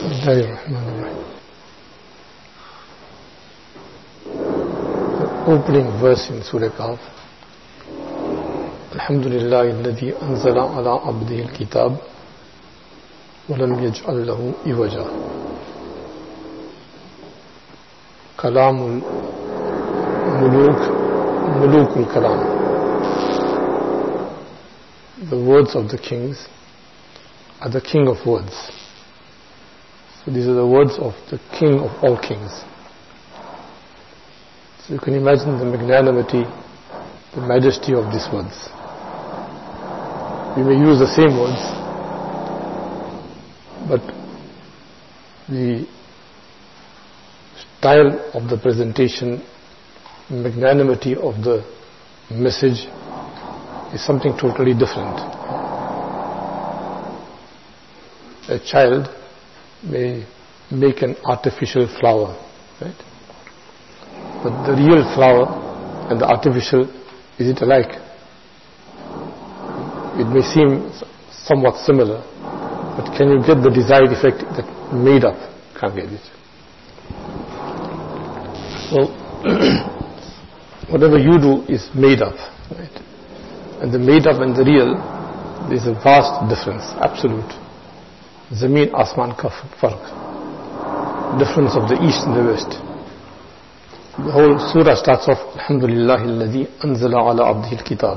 Bismillahirrahmanirrahim. The opening verse in Surah Kahf. Alhamdulillahi alladhi anzala ala abdihi al-kitab wa lam yaj'al lahu iwaja. Kalamul mulukul kalam. The words of the kings are the king of words. So these are the words of the king of all kings. So you can imagine the magnanimity, the majesty of these words. We may use the same words, but the style of the presentation, magnanimity of the message is something totally different. A child may make an artificial flower, right? But the real flower and the artificial, is it alike? It may seem somewhat similar, but can you get the desired effect that made up? Can't get it. So whatever you do is made up, right? And the made up and the real, there is a vast difference, absolute. Zameen Asman ka farq. Difference of the east and the west. The whole surah starts off, Alhamdulillahi alladhi anzala ala abdihi al-kitab,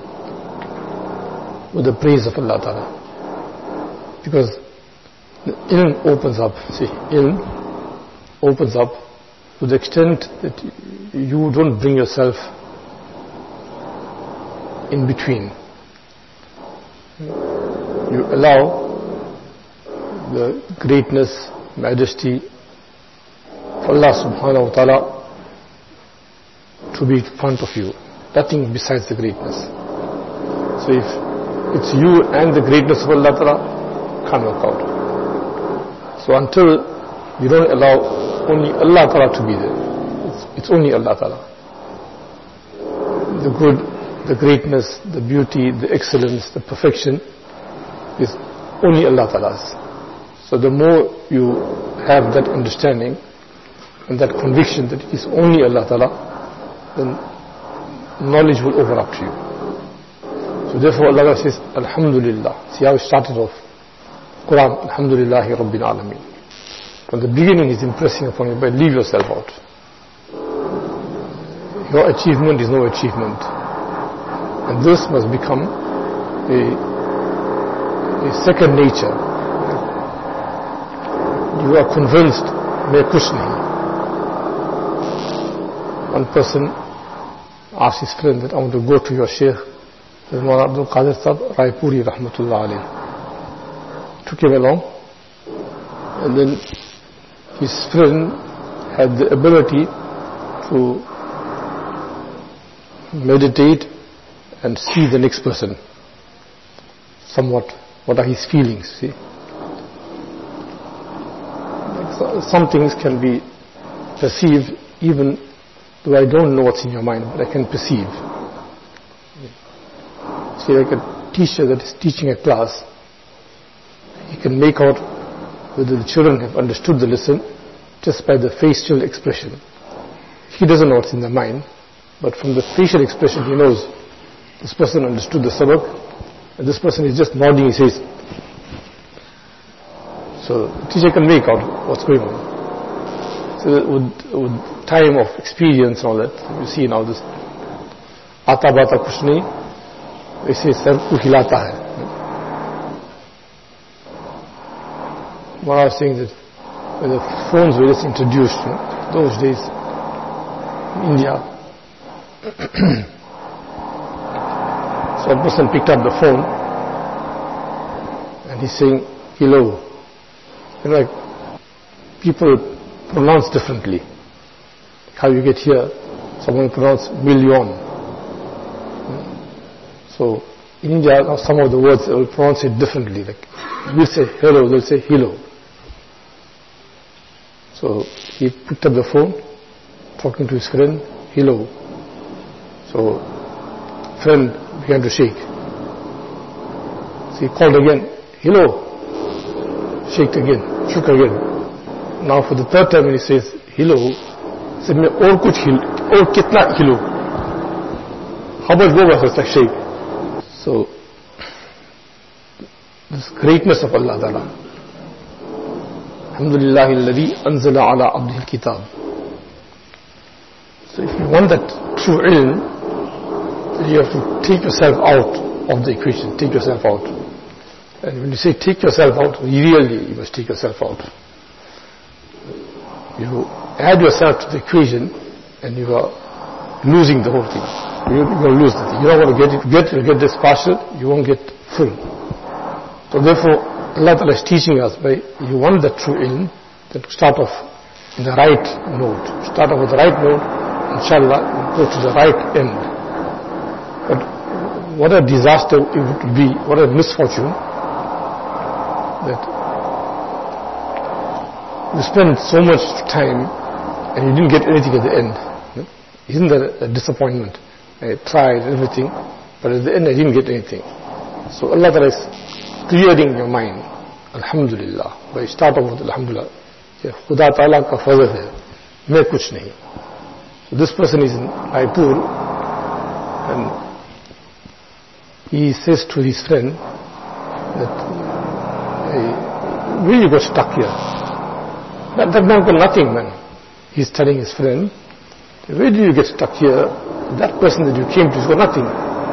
with the praise of Allah Ta'ala. Because the ilm opens up, ilm opens up to the extent that you don't bring yourself in between. You allow the greatness, majesty of Allah subhanahu wa ta'ala to be in front of you. Nothing besides the greatness. So if it's you and the greatness of Allah ta'ala, can't work out. So until you don't allow only Allah ta'ala to be there, it's only Allah ta'ala. The good, the greatness, the beauty, the excellence, the perfection is only Allah ta'ala's. So the more you have that understanding and that conviction that it is only Allah Ta'ala, then knowledge will overlap to you. So therefore Allah says, Alhamdulillah. See how it started off. Quran, Alhamdulillahi Rabbil Alameen. From the beginning He's impressing upon you, but leave yourself out. Your achievement is no achievement. And this must become a second nature. You are convinced, may kuch nahi. One person asked his friend that I want to go to your Shaykh, Maulana Abdul Qadir Sahib Raipuri Rahmatullah alayhi. Took him along, and then his friend had the ability to meditate and see the next person. Somewhat, what are his feelings, see? Some things can be perceived even though I don't know what's in your mind, but I can perceive. See, like a teacher that is teaching a class, he can make out whether the children have understood the lesson just by the facial expression. He doesn't know what's in their mind, but from the facial expression he knows this person understood the sabak and this person is just nodding his head. So the teacher can make out what's going on. So with time of experience and all that, you see now this Ata Bata Kuch Nahi, they say Sar ko hilata hai. What I was saying that when the phones were just introduced, those days in India, so a person picked up the phone and he's saying hello. You know, like people pronounce differently. How you get here, someone will pronounce million. So in India, now some of the words they will pronounce it differently. Like we'll say hello, they'll say hello. So he picked up the phone, talking to his friend, hello. So friend began to shake. So he called again, hello. Shaked again. shook again. Now for the third time when he says, hello, he said, "Aur kuch aur kitna hello? How much more was it?" Shake. So, this greatness of Allah Ta'ala. Alhamdulillahi alladhi anzala ala abdihi al-kitab. So if you want that true ilm, then you have to take yourself out of the equation, take yourself out. And when you say take yourself out, really you must take yourself out. You add yourself to the equation and you are losing the whole thing. You're going to lose the thing. You're not going to get this partial, you won't get full. So therefore, Allah Ta'ala is teaching us by, you want the true ilm, then start off in the right note. Start off with the right note, inshallah, go to the right end. But what a disaster it would be, what a misfortune, that you spend so much time and you didn't get anything at the end. Isn't that a disappointment? I tried everything, but at the end I didn't get anything. So Allah Ta'ala is clearing your mind. Alhamdulillah. By start off with Alhamdulillah. Khuda Ta'ala ka fazl hai. Main kuch nahi. So this person is in Raipur and he says to his friend that, hey, where you got stuck here? That man got nothing, man. He's telling his friend, where did you get stuck here? That person that you came to has got nothing.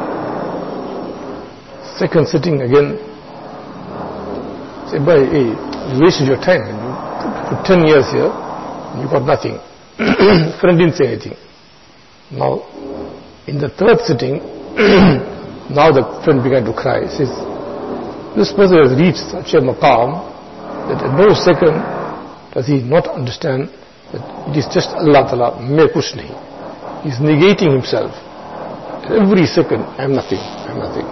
Second sitting again, say, boy, hey, you wasted your time. You put 10 years here, and you got nothing. Friend didn't say anything. Now, in the third sitting, now the friend began to cry. He says, this person has reached such a maqam that at no second does he not understand that it is just Allah Ta'ala, main kuch nahi. He's negating himself. At every second, I am nothing, I am nothing.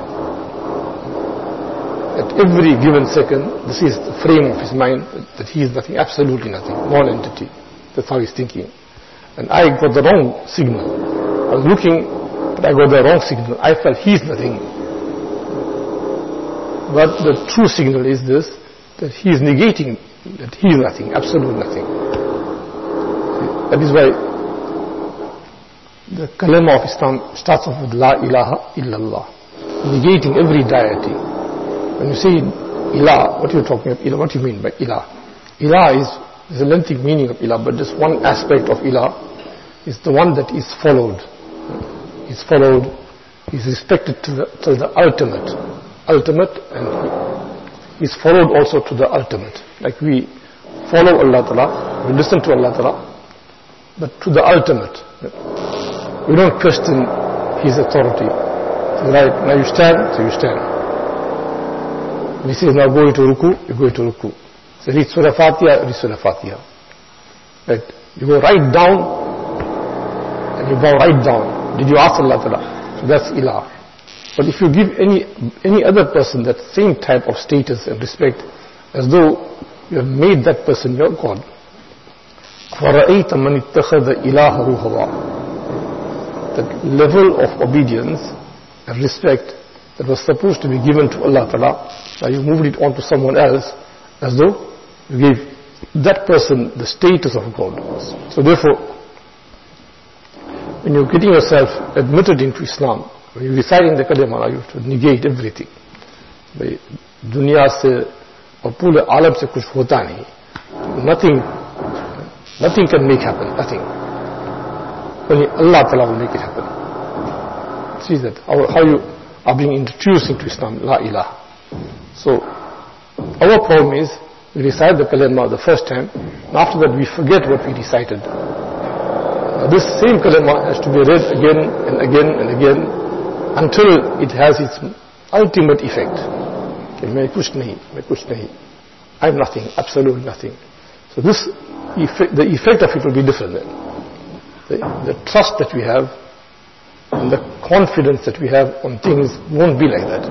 At every given second, this is the frame of his mind, that he is nothing, absolutely nothing, non-entity. That's how he's thinking. And I got the wrong signal. I was looking, but I got the wrong signal. I felt he's nothing. But the true signal is this, that he is negating, that he is nothing, absolute nothing. That is why the kalima of Islam starts off with La ilaha illallah, negating every deity. When you say ilah, what are you talking about? Ilah, what do you mean by ilah? Ilah is a lengthy meaning of ilah, but just one aspect of ilah is the one that is followed. Is followed, is respected to the ultimate, and is followed also to the ultimate. Like we follow Allah Ta'ala, we listen to Allah Ta'ala, but to the ultimate. We don't question His authority. So right, now you stand, so you stand. He says, now go into ruku, you go into ruku. So read Surah Fatiha, read Surah Fatiha. Right? You go right down, and you bow right down. Did you ask Allah Ta'ala? So that's ilah. But if you give any other person that same type of status and respect, as though you have made that person your God. فَرَأَيْتَ مَنِ اتَّخَذَ إِلَهَهُ هَوَىٰ. That level of obedience and respect that was supposed to be given to Allah Ta'ala, now you moved it on to someone else, as though you gave that person the status of God. So therefore, when you're getting yourself admitted into Islam, when you're reciting the kalima, you have to negate everything. Dunya se aur pure alam se kuch hota nahi. Nothing can make happen, nothing. Only Allah Ta'ala will make it happen. See that, how you are being introduced into Islam, La ilaha. So, our problem is, we recite the kalima the first time, and after that we forget what we recited. This same kalima has to be read again and again and again, until it has its ultimate effect. Main kuch nahi. I am nothing, absolute nothing. So this effect, the effect of it will be different then. The trust that we have and the confidence that we have on things won't be like that.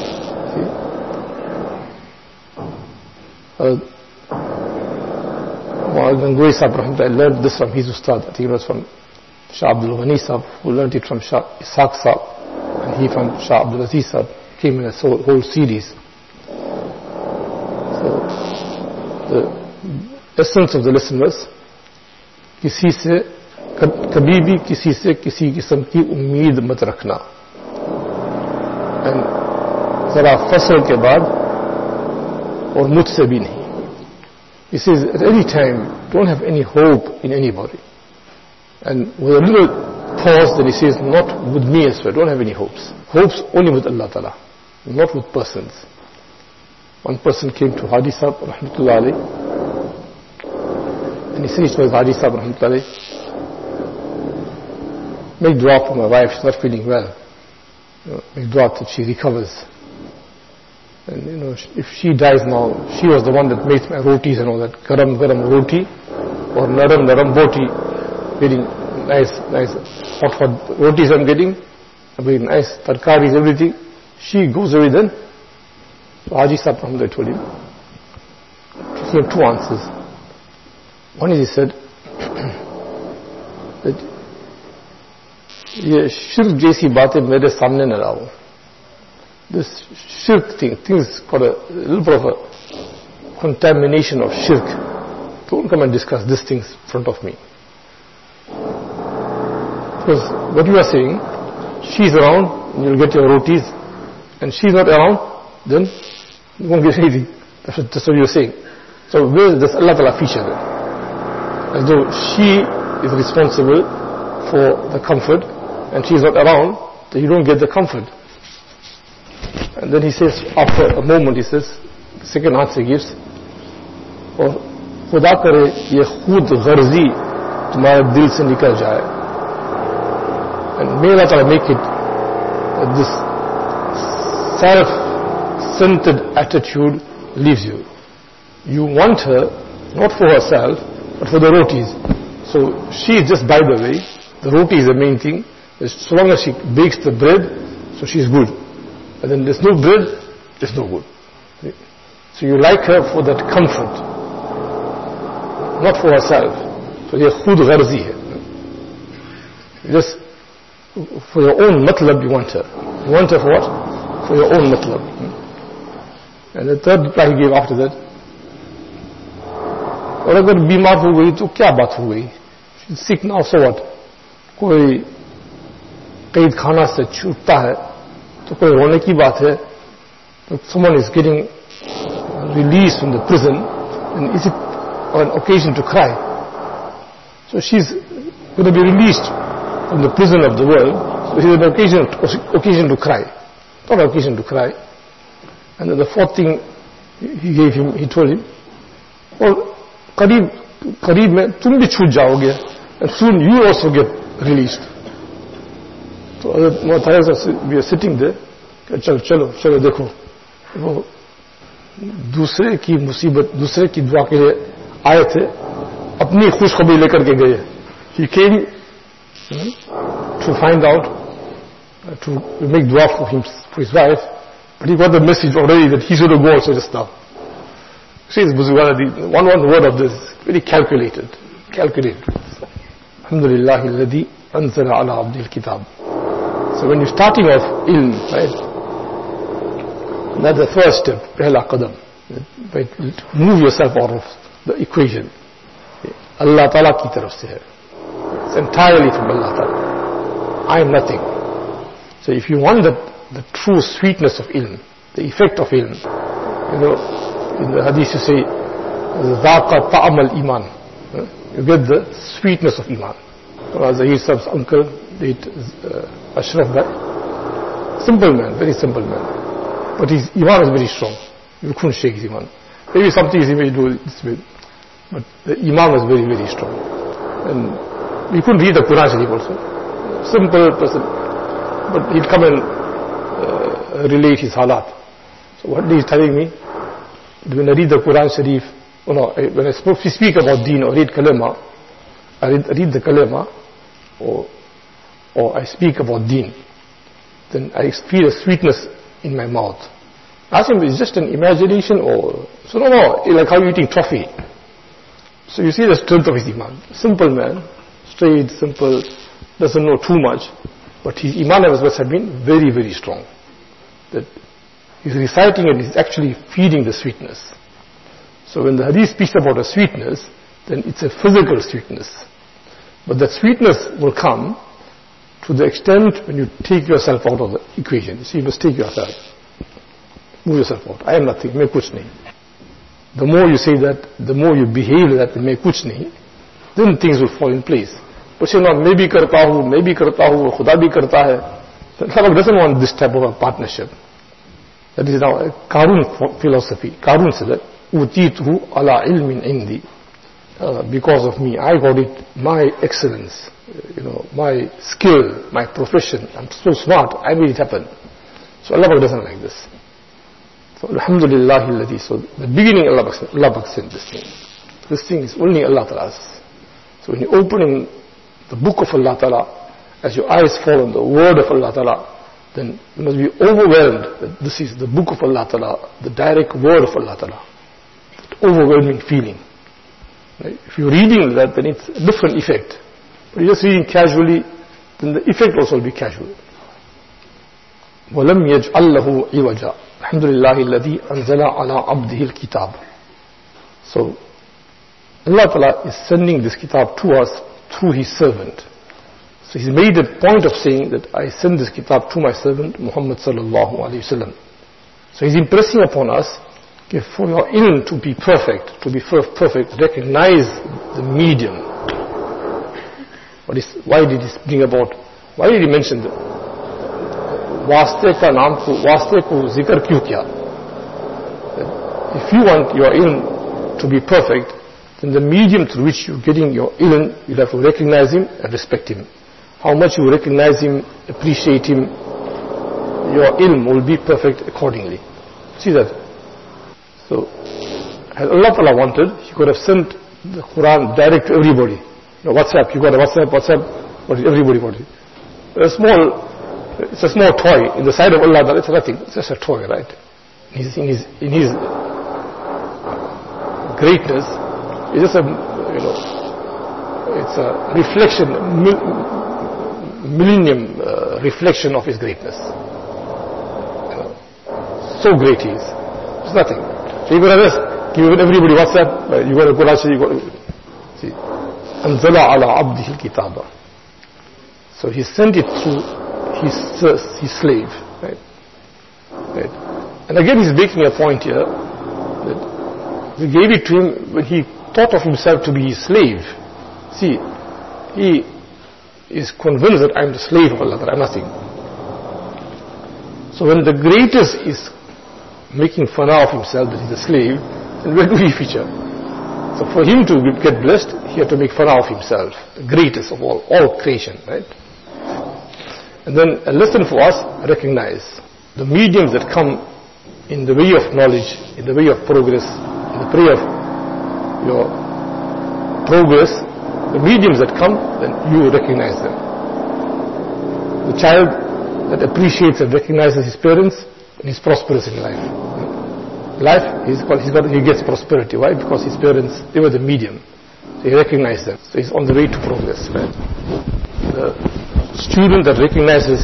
Mu'adh Gangohi Sahib, I learned this from his ustad. I think it was from Shah Abdul Ghani Sahib, who learned it from Shah Ishaq Sahib, and he from Shah Abdul Aziz Sahib. Came in a whole series. So the essence of the lesson was, किसी से कभी भी किसी से किसी किस्म की उम्मीद मत रखना, and जरा फसल के बाद और मुझसे भी नहीं. He says at any time don't have any hope in anybody, and with a little pause then he says not with me as well, don't have any hopes. Hopes only with Allah Ta'ala, not with persons. One person came to Haji Sahib rahmatullah alayhi, and he said to his Haji Sahib rahmatullah alayhi, make dua for my wife, she's not feeling well. Make dua that she recovers. And if she dies now, she was the one that makes my rotis and all that. Garam garam roti or naram naram boti. Getting nice hot rotis I'm getting. Very nice tarkaris, everything. She goes away then. So Haji Sahib Rahmatullah told him, he had two answers. One is he said that ये शिर्क जैसी बातें मेरे सामने न लाओ. This shirk things got a little bit of a contamination of shirk. Don't come and discuss these things in front of me. Because what you are saying, she's around, and you'll get your rotis, and she's not around, then you won't get anything. That's what you're saying. So where does Allah Ta'ala feature then? As though she is responsible for the comfort, and she's not around, then you don't get the comfort. And then he says, after a moment, he says, the second answer he gives, और खुदा करे ये खुद गर्जी तुम्हारे दिल से निकल जाए. And may Allah Ta'ala make it that this self-centered attitude leaves you. You want her, not for herself, but for the rotis. So she is just by the way, the roti is the main thing. So long as she bakes the bread, so she's good. And then there's no bread, there's no good. So you like her for that comfort, not for herself. So ye khud gharzi hai. Just for your own matlab you want her. You want her for what? For your own matlab. And the third reply he gave after that, और अगर बीमार हो गई तो क्या बात हो गई? She's sick now, so what? कोई कैद खाना से छूटता है तो कोई रोने की बात है. Someone is getting released from the prison, and is it an occasion to cry? So she's going to be released from the prison of the world, so it is an occasion to cry, not an occasion to cry. And then the fourth thing he gave him, he told him, well, करीब में तुम भी छूट जाओगे, and soon you also get released. तो we are sitting there, चलो देखो, वो दूसरे की मुसीबत, दूसरे की दुआ के लिए आए थे, अपनी खुशखबरी लेकर के गए. He came to find out, to make dua for him, for his wife, but he got the message already that he's going to go also just now. See, one word of this, very calculated. Alhamdulillah alladhi anzala ala abdil kitab. So when you're starting off ilm, right, that's the first step, pehla qadam. Right, move yourself out of the equation. Allah Ta'ala ki taraf se hai. It's entirely from Allah Ta'ala. I am nothing. So if you want the true sweetness of ilm, the effect of ilm, in the hadith you say, ذَاقَ طَعْمَ الْإِيمَانِ, you get the sweetness of iman. Zahir Saab's uncle, late Ashraf Bhai, simple man, very simple man, but his iman was very strong. You couldn't shake his iman. Maybe something he may do this way, but the iman was very, very strong. And we couldn't read the Quran Sharif also. Simple person, but he'd come and relate his halat. So what he's telling me, when I read the Quran Sharif, when I speak about deen or read kalima, I read the kalima, or I speak about deen, then I feel a sweetness in my mouth. I ask him, is it just an imagination or... So no, like how you're eating toffee. So you see the strength of his iman. Simple man, straight, simple, doesn't know too much, but his iman must have been very, very strong. That he's reciting and he's actually feeding the sweetness. So when the hadith speaks about a sweetness, then it's a physical sweetness. But that sweetness will come to the extent when you take yourself out of the equation. So you must take yourself. Move yourself out. I am nothing. Main kuch nahi. The more you say that, the more you behave that, main kuch nahi, then things will fall in place. But you know, maybe karta hu, khuda bhi karta hai. So Allah doesn't want this type of a partnership. That is now a Qarun philosophy. Qarun said that, Utituhu ala ilmin indi. Because of me, I got it, my excellence, my skill, my profession. I'm so smart, I made it happen. So Allah doesn't like this. So Alhamdulillah alladhi. So the beginning Allah sent this thing. This thing is only Allah Ta'ala's. So when you're opening the book of Allah Ta'ala, as your eyes fall on the word of Allah Ta'ala, then you must be overwhelmed that this is the book of Allah Ta'ala, the direct word of Allah Ta'ala. That overwhelming feeling. Right? If you're reading that, then it's a different effect. But you're just reading casually, then the effect also will be casual. وَلَمْ يَجْعَلْ لَهُ عِوَجًا الحمد لله الذي أنزل على عبده الكتاب. So Allah Ta'ala is sending this kitab to us through His servant. So He's made a point of saying that I send this kitab to my servant Muhammad sallallahu alayhi wasallam. So He's impressing upon us, okay, for your ilm to be perfect, recognize the medium. Why did He bring about? Why did He mention that? वास्ते का नाम को वास्ते को जिक्र क्यों किया? If you want your ilm to be perfect, then the medium through which you're getting your ilm, you'll have to recognize him and respect him. How much you recognize him, appreciate him, your ilm will be perfect accordingly. See that? So, had Allah Ta'ala wanted, He could have sent the Quran direct to everybody. WhatsApp, you got a WhatsApp, what is everybody got it? It's a small toy in the sight of Allah. It's nothing. It's just a toy, right? In His greatness, it's just it's a reflection, millennium reflection of His greatness. So great He is. It's nothing. So you got to just give everybody WhatsApp. You got to go Rashi. You got to see. Anzala ala abdihi al-kitaba. So He sent it through his slave, right? And again He's making a point here that He gave it to him when he thought of himself to be his slave. See, he is convinced that I'm the slave of Allah, that I'm nothing. So when the greatest is making fun of himself that he's a slave, then where do he feature? So for him to get blessed, he had to make fun of himself, the greatest of all creation, right? And then a lesson for us, recognize the mediums that come in the way of knowledge, in the way of progress, in the way of your progress, the mediums that come, then you recognize them. The child that appreciates and recognizes his parents, and he's prosperous in life. He gets prosperity. Why? Because his parents, they were the medium. So he recognized them. So he's on the way to progress, right? The student that recognizes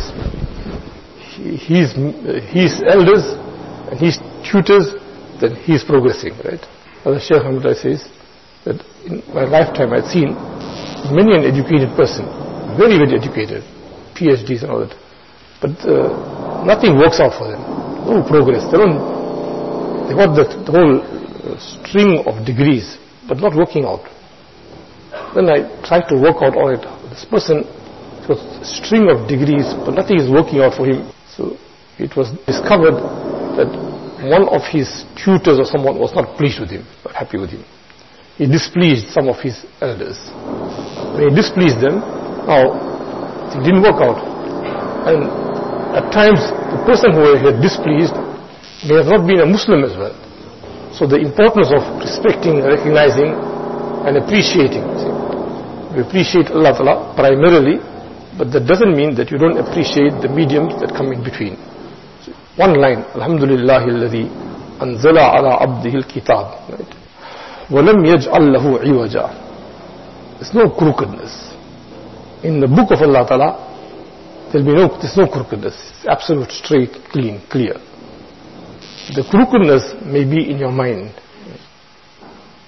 his elders and his tutors, then he is progressing, right? As Shaykh Hamdullah says, that in my lifetime I've seen many an educated person, very, very educated, PhDs and all that, but nothing works out for them. No progress. They got the whole string of degrees, but not working out. Then I tried to work out all it. This person got a string of degrees, but nothing is working out for him. So it was discovered that one of his tutors or someone was not pleased with him, not happy with him. He displeased some of his elders. When he displeased them, now it didn't work out. And at times, the person who he had displeased may have not been a Muslim as well. So the importance of respecting, recognizing, and appreciating. See, we appreciate Allah Ta'ala primarily, but that doesn't mean that you don't appreciate the mediums that come in between. So one line, Alhamdulillahi alladhi anzala ala abdihi al-kitab. Right? وَلَمْ يَجْعَلْ لَهُ عِوَجًا. There's no crookedness. In the book of Allah Ta'ala, there's no crookedness. It's absolute, straight, clean, clear. The crookedness may be in your mind.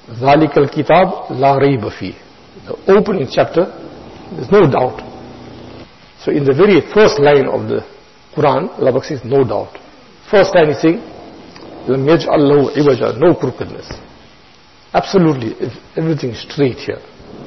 ذَلِكَ الْكِتَابُ لَا رَيْبَ فِيهِ. The opening chapter, there's no doubt. So in the very first line of the Quran, Allah says no doubt. First line is saying, لَمْ يَجْعَلْ لَهُ عِوَجًا, no crookedness. Absolutely, everything is straight here.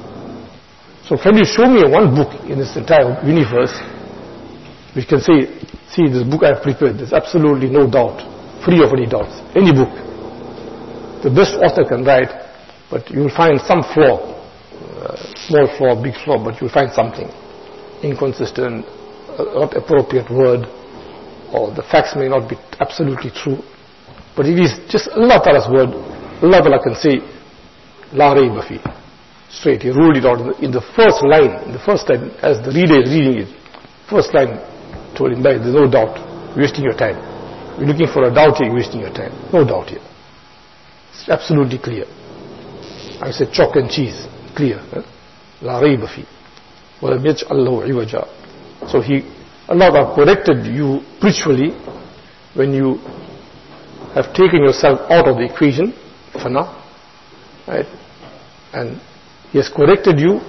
So can you show me one book in this entire universe which can say, see this book I have prepared, there's absolutely no doubt, free of any doubts. Any book. The best author can write, but you will find some flaw, small flaw, big flaw, but you will find something inconsistent, not appropriate word, or the facts may not be absolutely true. But it is just Allah Ta'ala's word. Allah Ta'ala can say, La rayba fi. Straight, He ruled it out in the first line, as the reader is reading it. First line told him, there's no doubt, you're wasting your time. You're looking for a doubt here, you're wasting your time. No doubt here. It's absolutely clear. I said chalk and cheese, clear. La rayba fi. وَلَمْ يَجْعَلْ لَهُ عِوَجًا. So Allah corrected you spiritually when you have taken yourself out of the equation, fana, right? And He has corrected you,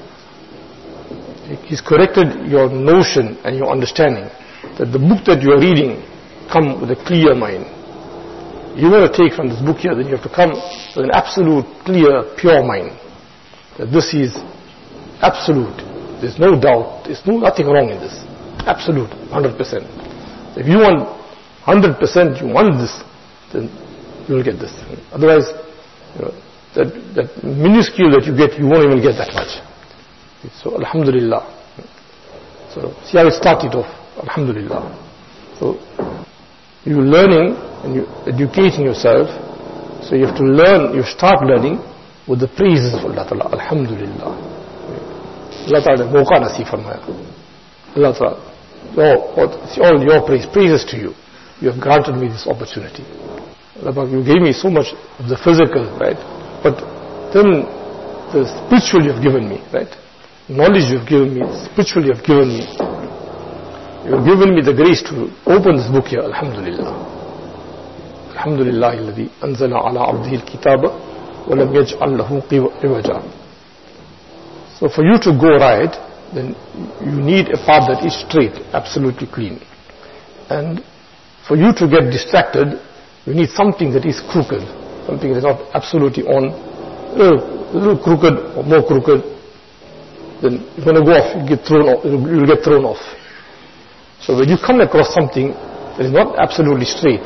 He's corrected your notion and your understanding that the book that you are reading come with a clear mind. You want to take from this book here, then you have to come with an absolute, clear, pure mind. That this is absolute. There's no doubt, there's nothing wrong in this. Absolute, 100%. If you want 100%, you want this, then you will get this. Otherwise, that minuscule that you get, you won't even get that much. So, alhamdulillah. So, see how it started off. Alhamdulillah. So, you're learning and you're educating yourself. So, you have to learn, you start learning with the praises of Allah Ta'ala. Alhamdulillah. Allah Ta'ala mawqa nasib farmaya. Allah Ta'ala, it's all your praises to you. You have granted me this opportunity. Allah, you gave me so much of the physical, right? But then the spiritual you have given me, right? Knowledge you have given me, spiritual you have given me. You have given me the grace to open this book here, alhamdulillah. Alhamdulillah alladhi anzala ala abdihi al-kitaba wa lam yaj'al lahu iwaja. So for you to go right, then you need a path that is straight, absolutely clean. And for you to get distracted, you need something that is crooked, something that is not absolutely on, a little crooked or more crooked. Then you're going to go off, you'll get thrown off. So when you come across something that is not absolutely straight,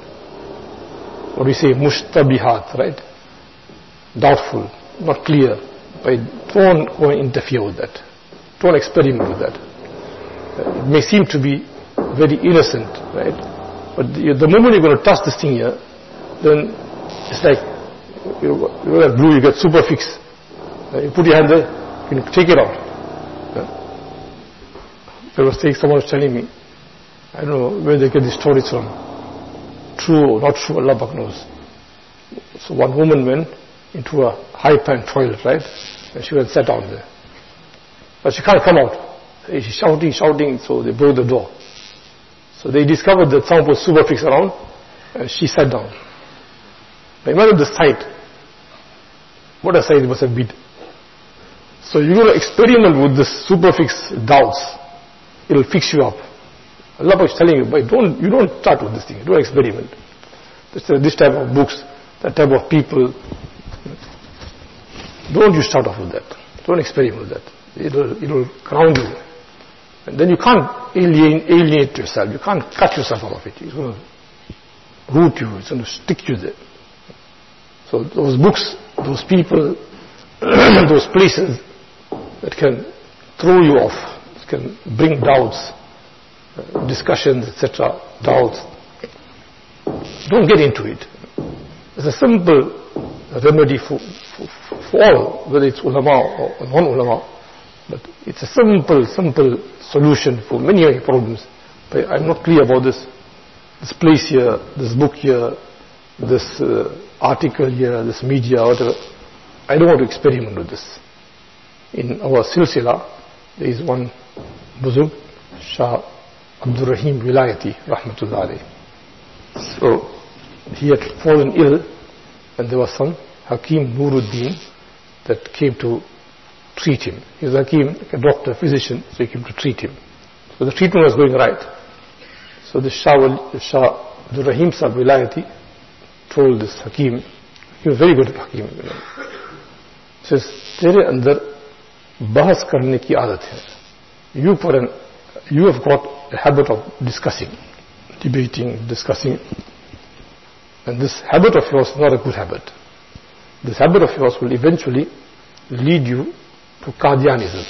what we say, mushtabihat, right? Doubtful, not clear. Don't go and interfere with that. Don't experiment with that. It may seem to be very innocent, right? But the moment you're going to touch this thing here, then it's like, you know, glue, you get superfix. You put your hand there, you can take it out. Someone was telling me, I don't know where they get these stories from. True or not true, Allah Pak knows. So one woman went into a high-pant toilet, right? And she went and sat down there. But she can't come out. She's shouting, so they broke the door. So they discovered that someone put superfix around, and she sat down. Now imagine the sight. What a sight it must have been. So you're going to experiment with this superfix doubts. It'll fix you up. Allah is telling you, but you don't start with this thing. Don't experiment. This type of books, that type of people. Don't you start off with that. Don't experiment with that. It'll ground you. And then you can't alienate yourself. You can't cut yourself out of it. It's going to root you. It's going to stick you there. So those books, those people, those places that can throw you off, that can bring doubts, discussions, etc., doubts. Don't get into it. It's a simple remedy for all, whether it's ulama or non-ulama. But it's a simple solution for many problems. But I'm not clear about this place here, this book here, this article here, this media, whatever. I don't want to experiment with this. In our silsila, there is one Buzurg, Shah Abdul Rahim Wilayati, Rahmatullah alayhi. So he had fallen ill, and there was some Hakim Nuruddin that came to treat him. He was Hakim, a doctor, physician, so he came to treat him. So the treatment was going right. So the Shah Abdul Rahim Sahib Vilayati told this Hakim, he was very good at Hakim. He says, Tere andar bahas karne ki aadat hai. You have got a habit of discussing, debating, discussing. And this habit of yours is not a good habit. This habit of yours will eventually lead you to Qadianism.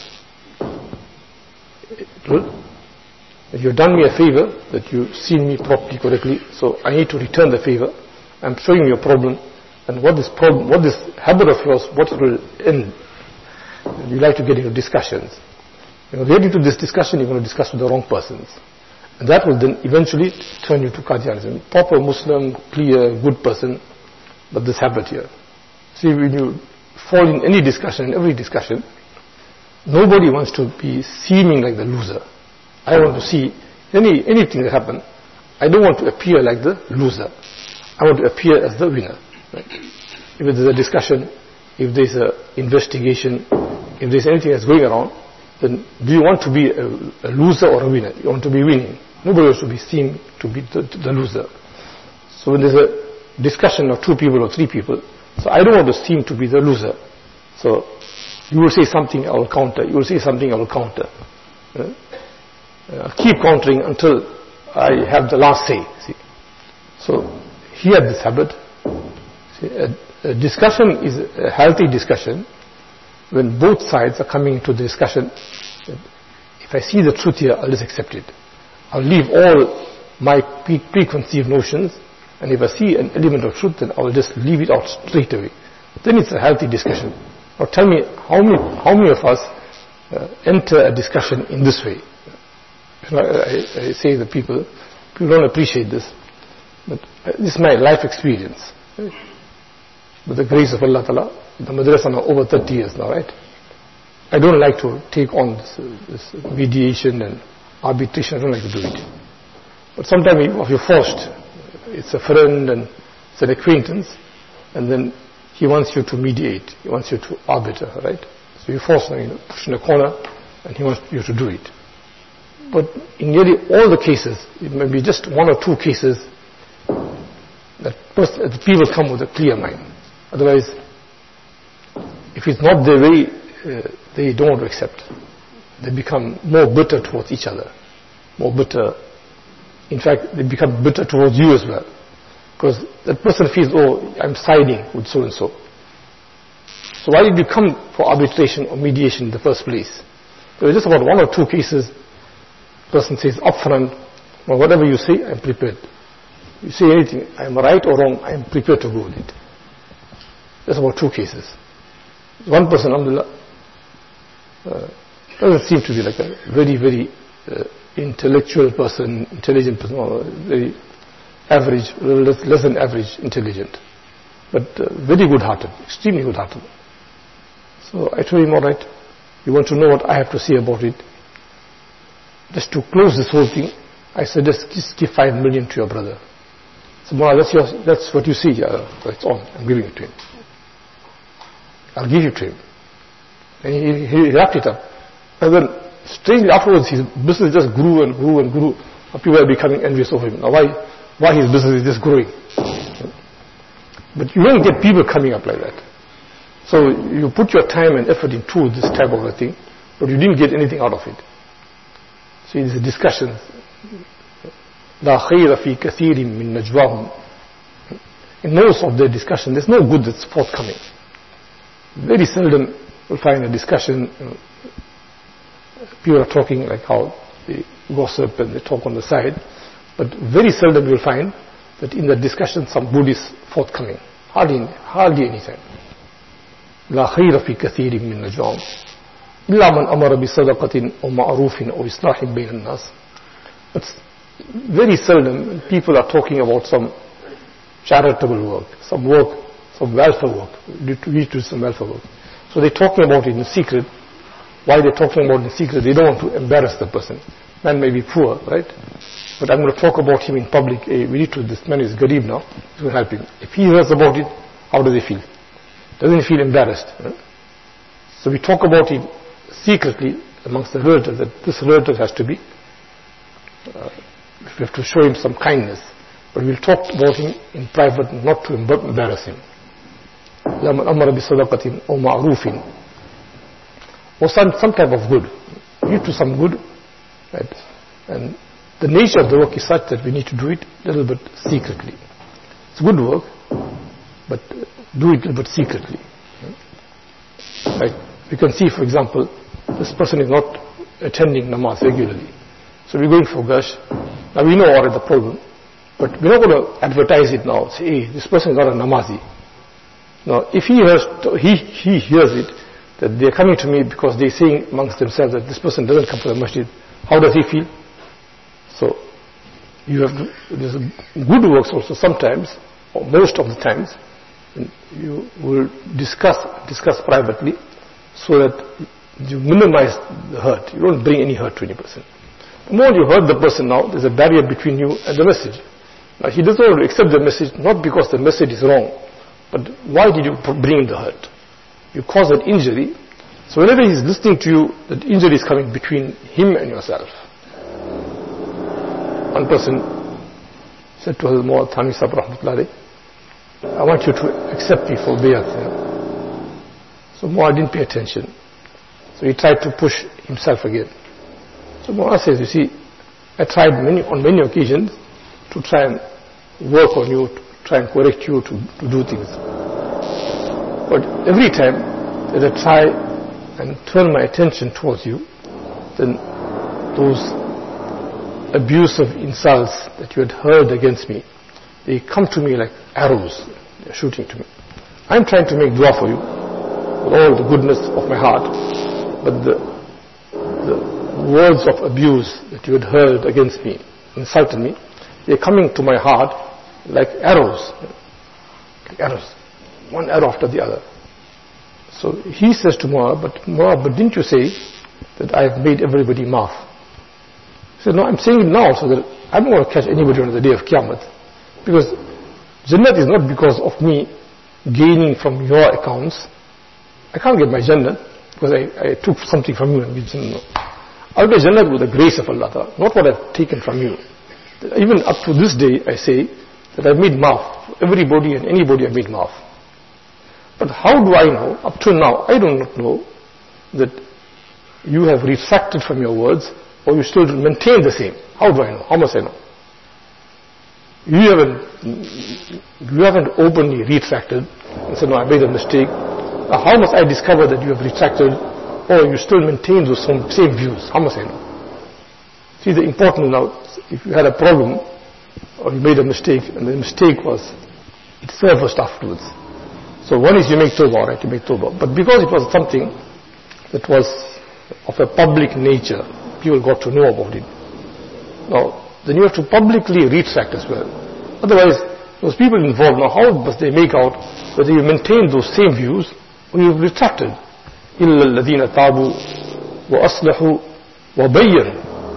You've done me a favor that you've seen me properly, correctly, so I need to return the favor. I'm showing you a problem, and what this habit of yours, what it will end. You like to get into discussions. Get into this discussion, you're going to discuss with the wrong persons. And that will then eventually turn you to Qadianism. Proper Muslim, clear, good person, but this habit here. See, when you fall in any discussion, in every discussion, nobody wants to be seeming like the loser. I want to see anything that happens. I don't want to appear like the loser. I want to appear as the winner. Right? If there's a discussion, if there's an investigation, if there's anything that's going around, then do you want to be a loser or a winner? You want to be winning. Nobody wants to be seen to be the loser. So when there's a discussion of 2 people or 3 people, so I don't want to seem to be the loser. So you will say something, I will counter. You will say something, I will counter. Keep countering until I have the last say. See? So he had this habit. See, a discussion is a healthy discussion when both sides are coming to the discussion. If I see the truth here, I'll just accept it. I'll leave all my preconceived notions, and if I see an element of truth, then I will just leave it out straight away. Then it's a healthy discussion. Now tell me, how many of us enter a discussion in this way? I say to people don't appreciate this, but this is my life experience. Right? With the grace of Allah Ta'ala, the madrasa now over 30 years now, right? I don't like to take on this mediation and arbitration. I don't like to do it. But sometimes if you're forced, it's a friend and it's an acquaintance, and then he wants you to mediate, he wants you to arbiter, right? So you're forced, pushed in a corner, and he wants you to do it. But in nearly all the cases, it may be just 1 or 2 cases that the people come with a clear mind. Otherwise, if it's not their way, they don't want to accept. They become more bitter towards each other, more bitter. In fact, they become bitter towards you as well, because that person feels, oh, I'm siding with so and so. So why did you come for arbitration or mediation in the first place? There were just about 1 or 2 cases. Person says upfront, well, whatever you say, I'm prepared. You say anything, I'm right or wrong, I'm prepared to go with it. That's about 2 cases. One person, alhamdulillah, doesn't seem to be like a very, very intellectual person, intelligent person, or very average, less than average intelligent, but very good-hearted, extremely good-hearted. So I told him, all right, you want to know what I have to say about it? Just to close this whole thing, I said, just give 5 million to your brother. So, that's what you see. It's on. I'm giving it to him. I'll give it to him. And he wrapped it up. And then, strangely afterwards, his business just grew and grew and grew. People are becoming envious of him. Now, why his business is just growing? But you don't get people coming up like that. So, you put your time and effort into this type of a thing, but you didn't get anything out of it. So these discussions, لا خير في كثير من نجواهم. In most of their discussion, there's no good that's forthcoming. Very seldom you'll find a discussion. People are talking like how they gossip and they talk on the side, but very seldom you'll find that in the discussion some good is forthcoming. Hardly anything. لا خير في كثير من نجواهم. إلا من أمر بصدقة أو معروف أو إصلاح بين الناس. But very seldom people are talking about some charitable work, some welfare work. We do some welfare work. So they're talking about it in secret. Why they're talking about it in secret? They don't want to embarrass the person. Man may be poor, right? But I'm going to talk about him in public. Hey, this man is Garib now. It will help him. If he hears about it, how do they feel? doesn't feel embarrassed. So we talk about it secretly amongst the relatives, that this relative has to be, we have to show him some kindness, but we'll talk about him in private, not to embarrass him. أَمَرَ بِصَدَقَةٍ أَوْ مَعْرُوفٍ, or some type of good. You do some good, right? And the nature of the work is such that we need to do it a little bit secretly. It's good work, but do it a little bit secretly. Right? We can see, for example, this person is not attending namaz regularly. So we're going for Gash. Now we know what is the problem, but we're not going to advertise it now. Say, hey, this person is not a namazi. Now, if he hears it, that they're coming to me because they're saying amongst themselves that this person doesn't come to the masjid, how does he feel? So, there's good works also sometimes, or most of the times, you will discuss privately so that you minimize the hurt. You don't bring any hurt to any person. The moment you hurt the person now, there's a barrier between you and the message. Now, he doesn't want to accept the message, not because the message is wrong, but why did you bring the hurt? You caused an injury. So whenever he's listening to you, that injury is coming between him and yourself. One person said to Hazrat Muhammad Thani Sahib Rahmatullahi, I want you to accept me for bayat. So Muhammad didn't pay attention. So he tried to push himself again. So Muhammad says, you see, I tried on many occasions to try and work on you, to try and correct you, to do things. But every time that I try and turn my attention towards you, then those abusive insults that you had heard against me, they come to me like arrows. They're shooting to me. I'm trying to make dua for you with all the goodness of my heart, but the words of abuse that you had heard against me, insulted me, they're coming to my heart like arrows. Like arrows. One arrow after the other. So he says to Muhammad, but didn't you say that I've made everybody maaf? He said, no, I'm saying it now so that I'm not going to catch anybody on the day of Qiyamah. Because Jannat is not because of me gaining from your accounts. I can't get my Jannat because I took something from you and give Jannat. I'll get Jannat with the grace of Allah, not what I've taken from you. Even up to this day, I say that I've made maaf. Everybody and anybody I've made maaf. But how do I know? Up to now, I do not know that you have retracted from your words or you still maintain the same. How do I know? How must I know? You haven't openly retracted and said, no, I made a mistake. Now, how must I discover that you have retracted or you still maintain those same views? How must I know? See, the important now, if you had a problem or you made a mistake and the mistake was, it surfaced afterwards. So one is you make tawbah, right? You make tawbah. But because it was something that was of a public nature, people got to know about it. Now, then you have to publicly retract as well. Otherwise, those people involved, now how must they make out whether you maintain those same views or you've retracted? إِلَّا الَّذِينَ تَابُوا وَأَصْلَحُوا وَبَيَّنُوا.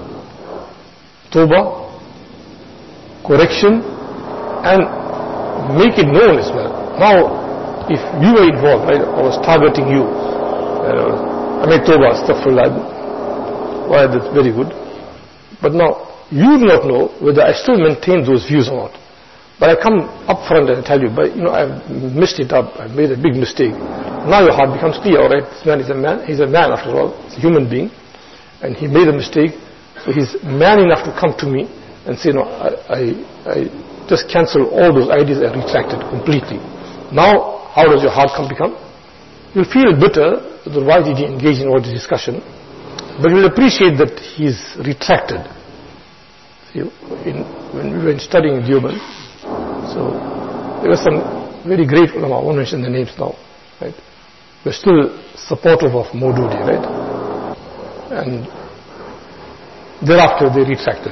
Tawbah, correction, and make it known as well. Now, if you were involved, right, I was targeting you, I made tawbah, astaghfirullah, why, that's very good. But now, you do not know whether I still maintain those views or not. But I come up front and tell you, but I've messed it up, I've made a big mistake. Now your heart becomes clear, alright, this man is a man, he's a man after all, he's a human being, and he made a mistake, so he's man enough to come to me and say, no, I just cancel all those ideas and retracted completely. Now, how does your heart become? You'll feel bitter, why did he engage in all this discussion? But you'll appreciate that he's retracted. See, when we were studying in Deoband, so there were some very great ulama, I won't mention the names now, right? We're still supportive of Maududi, right? And thereafter they retracted.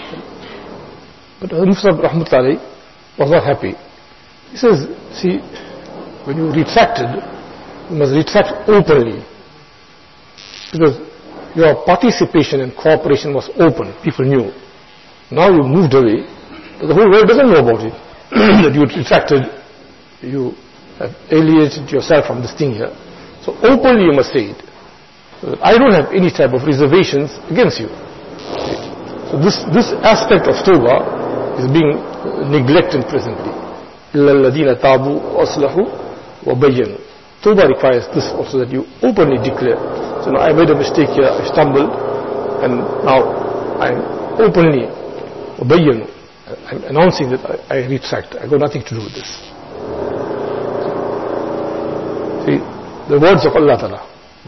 But Mufti Rahmatullahi was not happy. He says, see, when you retracted, you must retract openly. Because your participation and cooperation was open. People knew. Now you moved away, but the whole world doesn't know about it. That you retracted, you have alienated yourself from this thing here. So openly you must say it. So I don't have any type of reservations against you. So this aspect of tawbah is being neglected presently. إِلَّا الَّذِينَ تَابُوا وَأَصْلَحُوا وَبَيَّنُوا. Tawbah requires this also, that you openly declare. So now I made a mistake here, I stumbled, and now I'm openly وَبَيَّنُوا. I'm announcing that I retract. I got nothing to do with this. See, the words of Allah Ta'ala.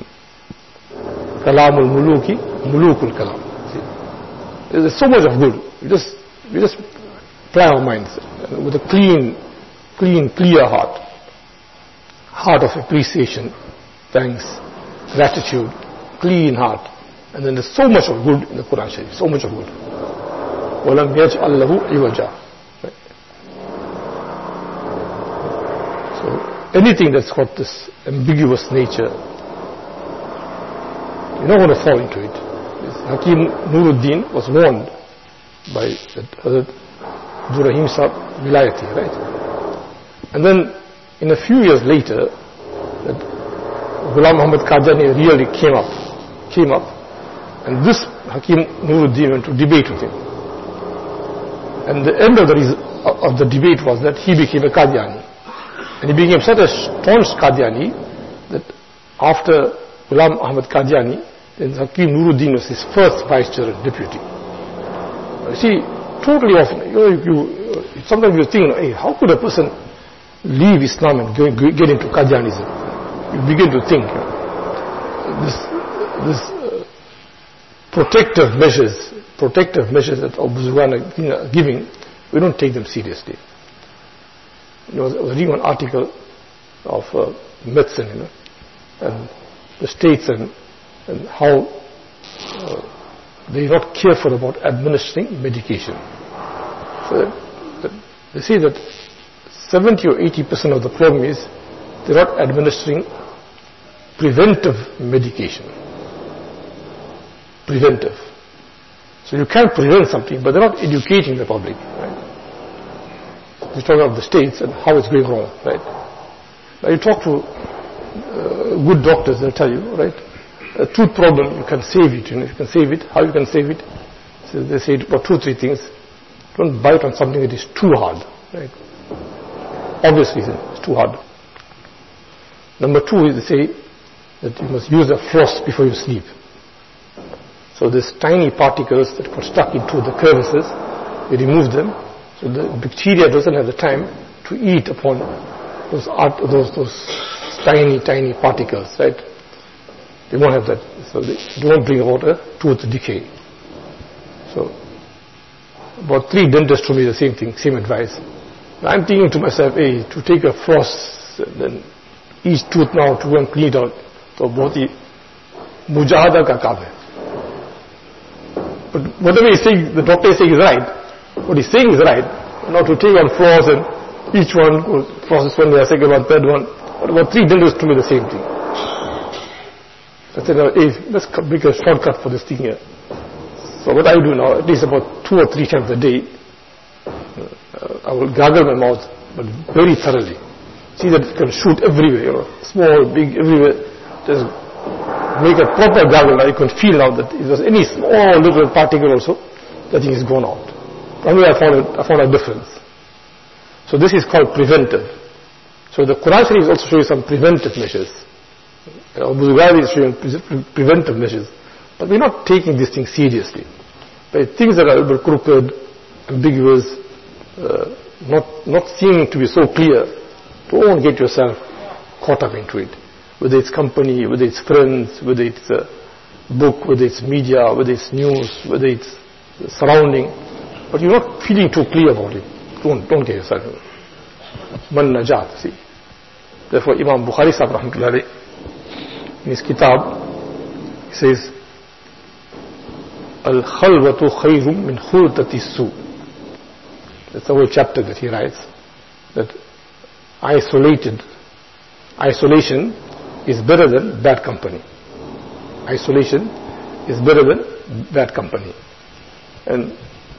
Kalamul muluki, mulukul kalam. See, there's so much of good. We just play our minds with a clear heart. Heart of appreciation, thanks, gratitude, clean heart. And then there's so much of good in the Quran Sharif, so much of good. وَلَمْ يَجْعَلْ لَهُ عِوَجًا. So anything that's got this ambiguous nature, you're not going to fall into it. Hakim Nuruddin was warned by Hazrat Durrahim Sahib Vilayati, right? And then in a few years later, that Ghulam Muhammad Qadiani really came up, and this Hakim Nuruddin went to debate with him. And the end of the debate was that he became a Qadiani. And he became such a staunch Qadiani that after Ghulam Ahmad Qadiani, then Hakim Nuruddin was his first vice-chair and deputy. You see, totally often, sometimes you think, hey, how could a person leave Islam and get into Qadianism? You begin to think, this protective measures that Abu Zurwan are giving, we don't take them seriously. I was reading an article of medicine, and the states and how they're not careful about administering medication. So they say that 70 or 80% of the problem is they're not administering preventive medication. Preventive. So you can't prevent something, but they're not educating the public, right? You're talking of the states and how it's going wrong, right? Now you talk to good doctors, they'll tell you, right? A tooth problem, you can save it. You can save it. How you can save it? So they say about 2-3 things. Don't bite on something that is too hard, right? Obviously, it's too hard. Number 2 is they say that you must use a floss before you sleep. So these tiny particles that got stuck into the crevices, we remove them, so the bacteria doesn't have the time to eat upon those tiny particles, right? They won't have that, so they don't bring about a tooth decay. So about 3 dentists told me the same thing, same advice. I'm thinking to myself, hey, to take a floss, then each tooth now to go and clean it out, so bahut hi mujahada ka kaam hai. But whatever he's saying, the doctor is saying is right. What he's saying is right. Now to take on floors and each one process one, the second one, third one. But about 3 dentists told me the same thing. I said, hey, let's make a shortcut for this thing here. So what I do now, at least about 2 or 3 times a day, I will gargle my mouth, but very thoroughly. See that it can shoot everywhere, small, big, everywhere. Just make a proper gargle. Now you can feel now that if there's any small little particle also, that thing is gone out. Only I found a difference. So this is called preventive. So the Quran Sharif is also showing some preventive measures. Abu Zubayr is showing preventive measures. But we're not taking this thing seriously. But things that are a little crooked, ambiguous, not seeming to be so clear, don't get yourself caught up into it. Whether it's company, whether it's friends, whether it's a book, whether it's media, whether it's news, whether it's surrounding. But you're not feeling too clear about it. Don't get yourself. Man najat, see. Therefore Imam Bukhari Sahib Rahmatullah Alayh, in his kitab, he says, Al-khalwatu khayrum min khultati su. That's the whole chapter that he writes. That isolation is better than bad company. Isolation is better than bad company. And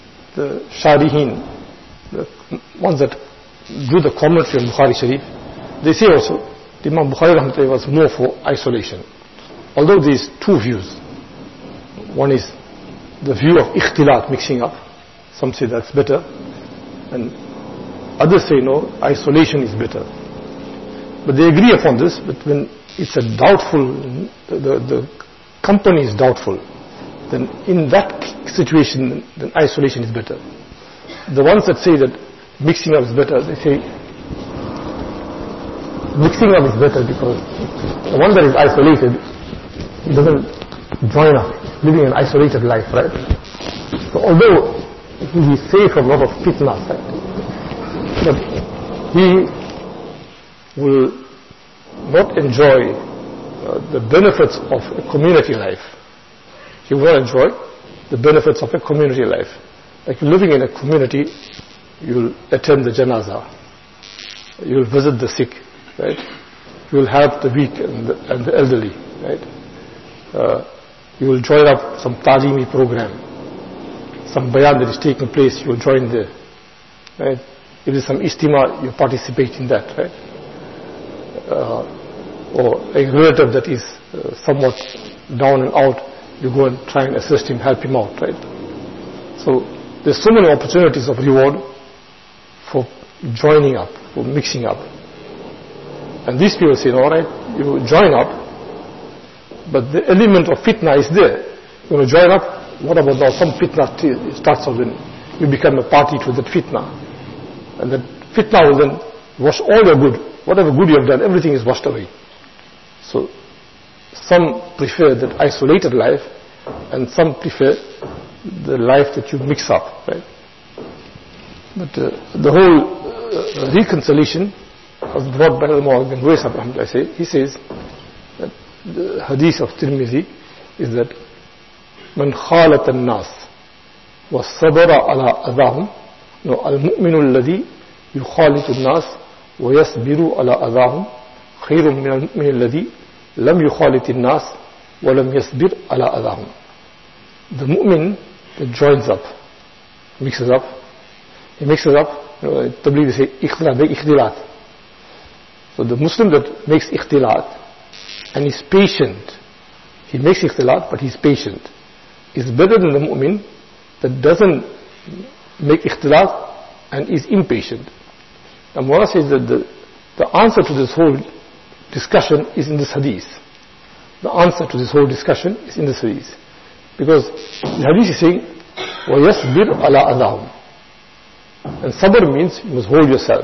the Sharihin, the ones that do the commentary on Bukhari Sharif, they say also, the Imam Bukhari rahmatullahi was more for isolation. Although there is two views. One is the view of ikhtilat, mixing up. Some say that's better. And others say no, isolation is better. But they agree upon this, but when it's a doubtful, the company is doubtful, then in that situation, then isolation is better. The ones that say that mixing up is better, they say mixing up is better because the one that is isolated, he doesn't join up, living an isolated life, right? So although he is safe from a lot of fitna, right? But he will not enjoy the benefits of a community life. He will not enjoy the benefits of a community life. Like living in a community, you'll attend the janazah, you'll visit the sick, right? You'll help the weak and the elderly, right? You will join up some Tajimi program, some bayan that is taking place, you will join there, right? If there is some istima, you participate in that, right? Or a relative that is somewhat down and out, you go and try and assist him, help him out, right? So there's so many opportunities of reward for joining up, for mixing up. And these people say, all right, you join up, but the element of fitna is there. You want to join up, what about now some fitna starts off, then you become a party to that fitna. And that fitna will then wash all your good. Whatever good you have done, everything is washed away. So some prefer that isolated life, and some prefer the life that you mix up, right? But the whole reconciliation was brought by Al-Mu'adh bin Ruwais, he says that the hadith of Tirmidhi is that man khalat an-nas wa sabara ala adahum, no, al-mu'minu alladhi yukhalitu an-nas wa yasbiru ala adahum khayrun min al-mu'min alladhi lam yukhalit an-nas wa lam yasbir ala adahum. The mu'min that joins up, mixes up, he mixes up, tabligh they say ikhtilat. So the Muslim that makes ikhtilat and is patient, he makes ikhtilat but he's patient, is better than the mu'min that doesn't make ikhtilat and is impatient. And Mawlana says that the answer to this whole discussion is in this hadith. The answer to this whole discussion is in this hadith. Because the hadith is saying, وَيَصْبِرْ عَلَىٰ أَذَاهُمْ. And sabr means you must hold yourself.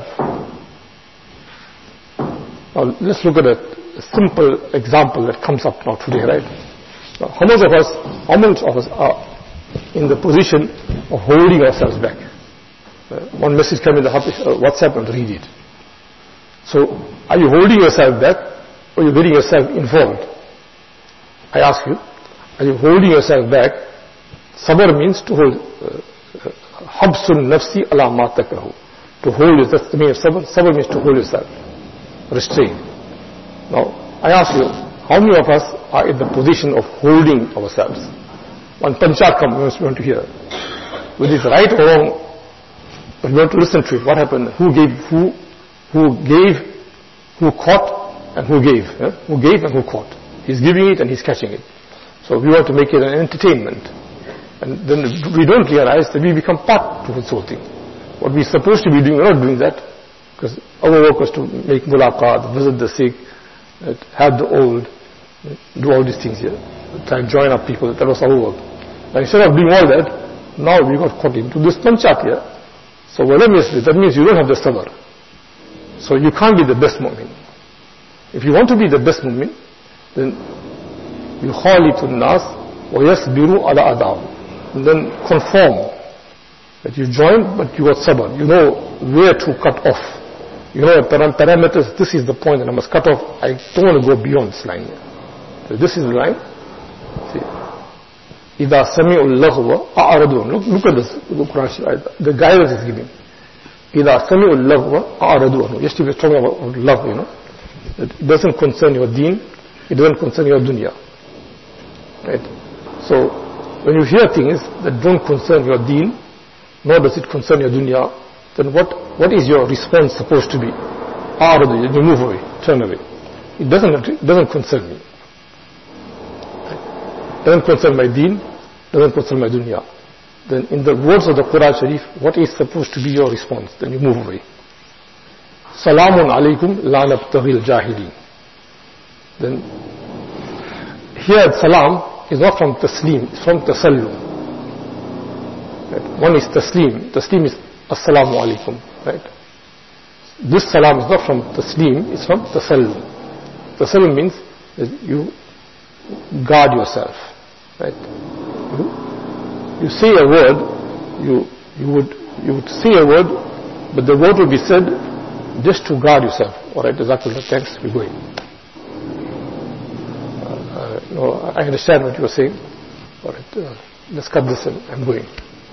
Now let's look at a simple example that comes up now today, right? Now, how much of us are in the position of holding ourselves back? One message came in the WhatsApp and read it. So, are you holding yourself back or are you getting yourself involved? I ask you, are you holding yourself back? Sabr means to hold, habsun nafsi ala ma takrahu. To hold yourself, that's the meaning of sabr. Sabr means to hold yourself, restrain. Now, I ask you, how many of us are in the position of holding ourselves? One panchayat comes, we want to hear. Whether it's right or wrong, but we want to listen to it. What happened? Who gave, who caught, and who gave. Yeah? Who gave and who caught. He's giving it and he's catching it. So we want to make it an entertainment. And then we don't realize that we become part of this whole thing. What we're supposed to be doing, we're not doing that. Because our work was to make mulaqat, visit the sick, help the old, do all these things here. Try and join up people, that was our work. And instead of doing all that, now we got caught into this panchayat here. So that means you don't have the sabr. So you can't be the best mu'min. If you want to be the best mu'min, then you khalitu nas wa yasbiru ala adahum. And then conform. That you join, but you got sabr. You know where to cut off. You know parameters, this is the point that I must cut off. I don't want to go beyond this line here. So this is the line. See. إِذَا سَمِعُوا اللَّغْوَ أَعْرَضُوا. Look at this, the guidance is giving. إِذَا سَمِعُوا اللَّغْوَ أَعْرَضُوا. Yesterday we were talking about love, you know. It doesn't concern your deen, it doesn't concern your dunya. Right? So, when you hear things that don't concern your deen, nor does it concern your dunya, then what is your response supposed to be? you move away, turn away. It doesn't concern me. It doesn't concern my deen, doesn't concern my dunya. Then in the words of the Quran Sharif, what is supposed to be your response? Then you move away. Salamun alaykum la nabtaghil jahilin. Then here salam is not from taslim, it's from tasallum. Right? One is taslim. Taslim is assalamu alaikum. Right? This salam is not from taslim, it's from tasallum. Tasallum means that you guard yourself. Right? You say a word, you would say a word, but the word will be said just to guard yourself. Alright, Jazakallah, thanks, we're going. No, I understand what you are saying. Alright, let's cut this and I'm going.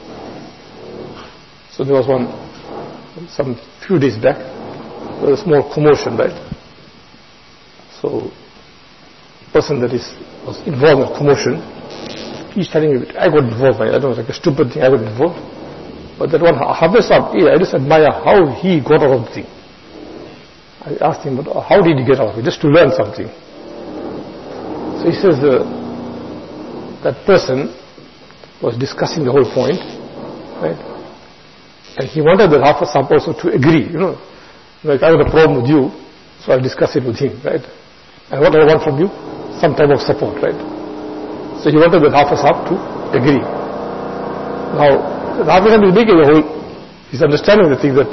So there was some few days back, there was a small commotion, right? So, person that was involved in commotion, he's telling me, I got involved, I don't know, like a stupid thing, I got involved. But that one, Hafiz Sahib, I just admire how he got out of the thing. I asked him, how did he get out of it? Just to learn something. So he says, that person was discussing the whole point, right? And he wanted the Hafiz Sahib also to agree, like I have a problem with you, so I'll discuss it with him, right? And what I want from you? Some type of support, right? So he wanted the Hafiz Sahib to agree. Now, the Hafiz Sahib is making the whole, he's understanding the thing that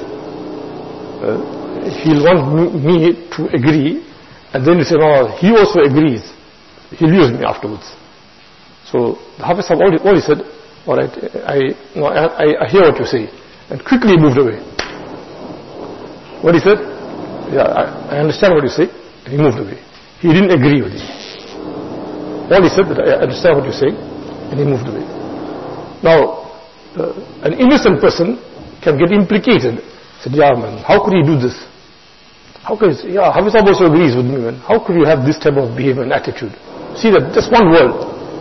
he'll want me to agree, and then he say, no, he also agrees. He'll use me afterwards. So the Hafiz Sahib all he said, alright, I hear what you say, and quickly moved away. What he said? Yeah, I understand what you say, and he moved away. He didn't agree with him. All he said that I understand what you're saying, and he moved away. Now, an innocent person can get implicated. Said, yeah man, how could he do this? How could he, yeah, Hafiz Sahib also agrees with me, man. How could you have this type of behavior and attitude? See that, just one word.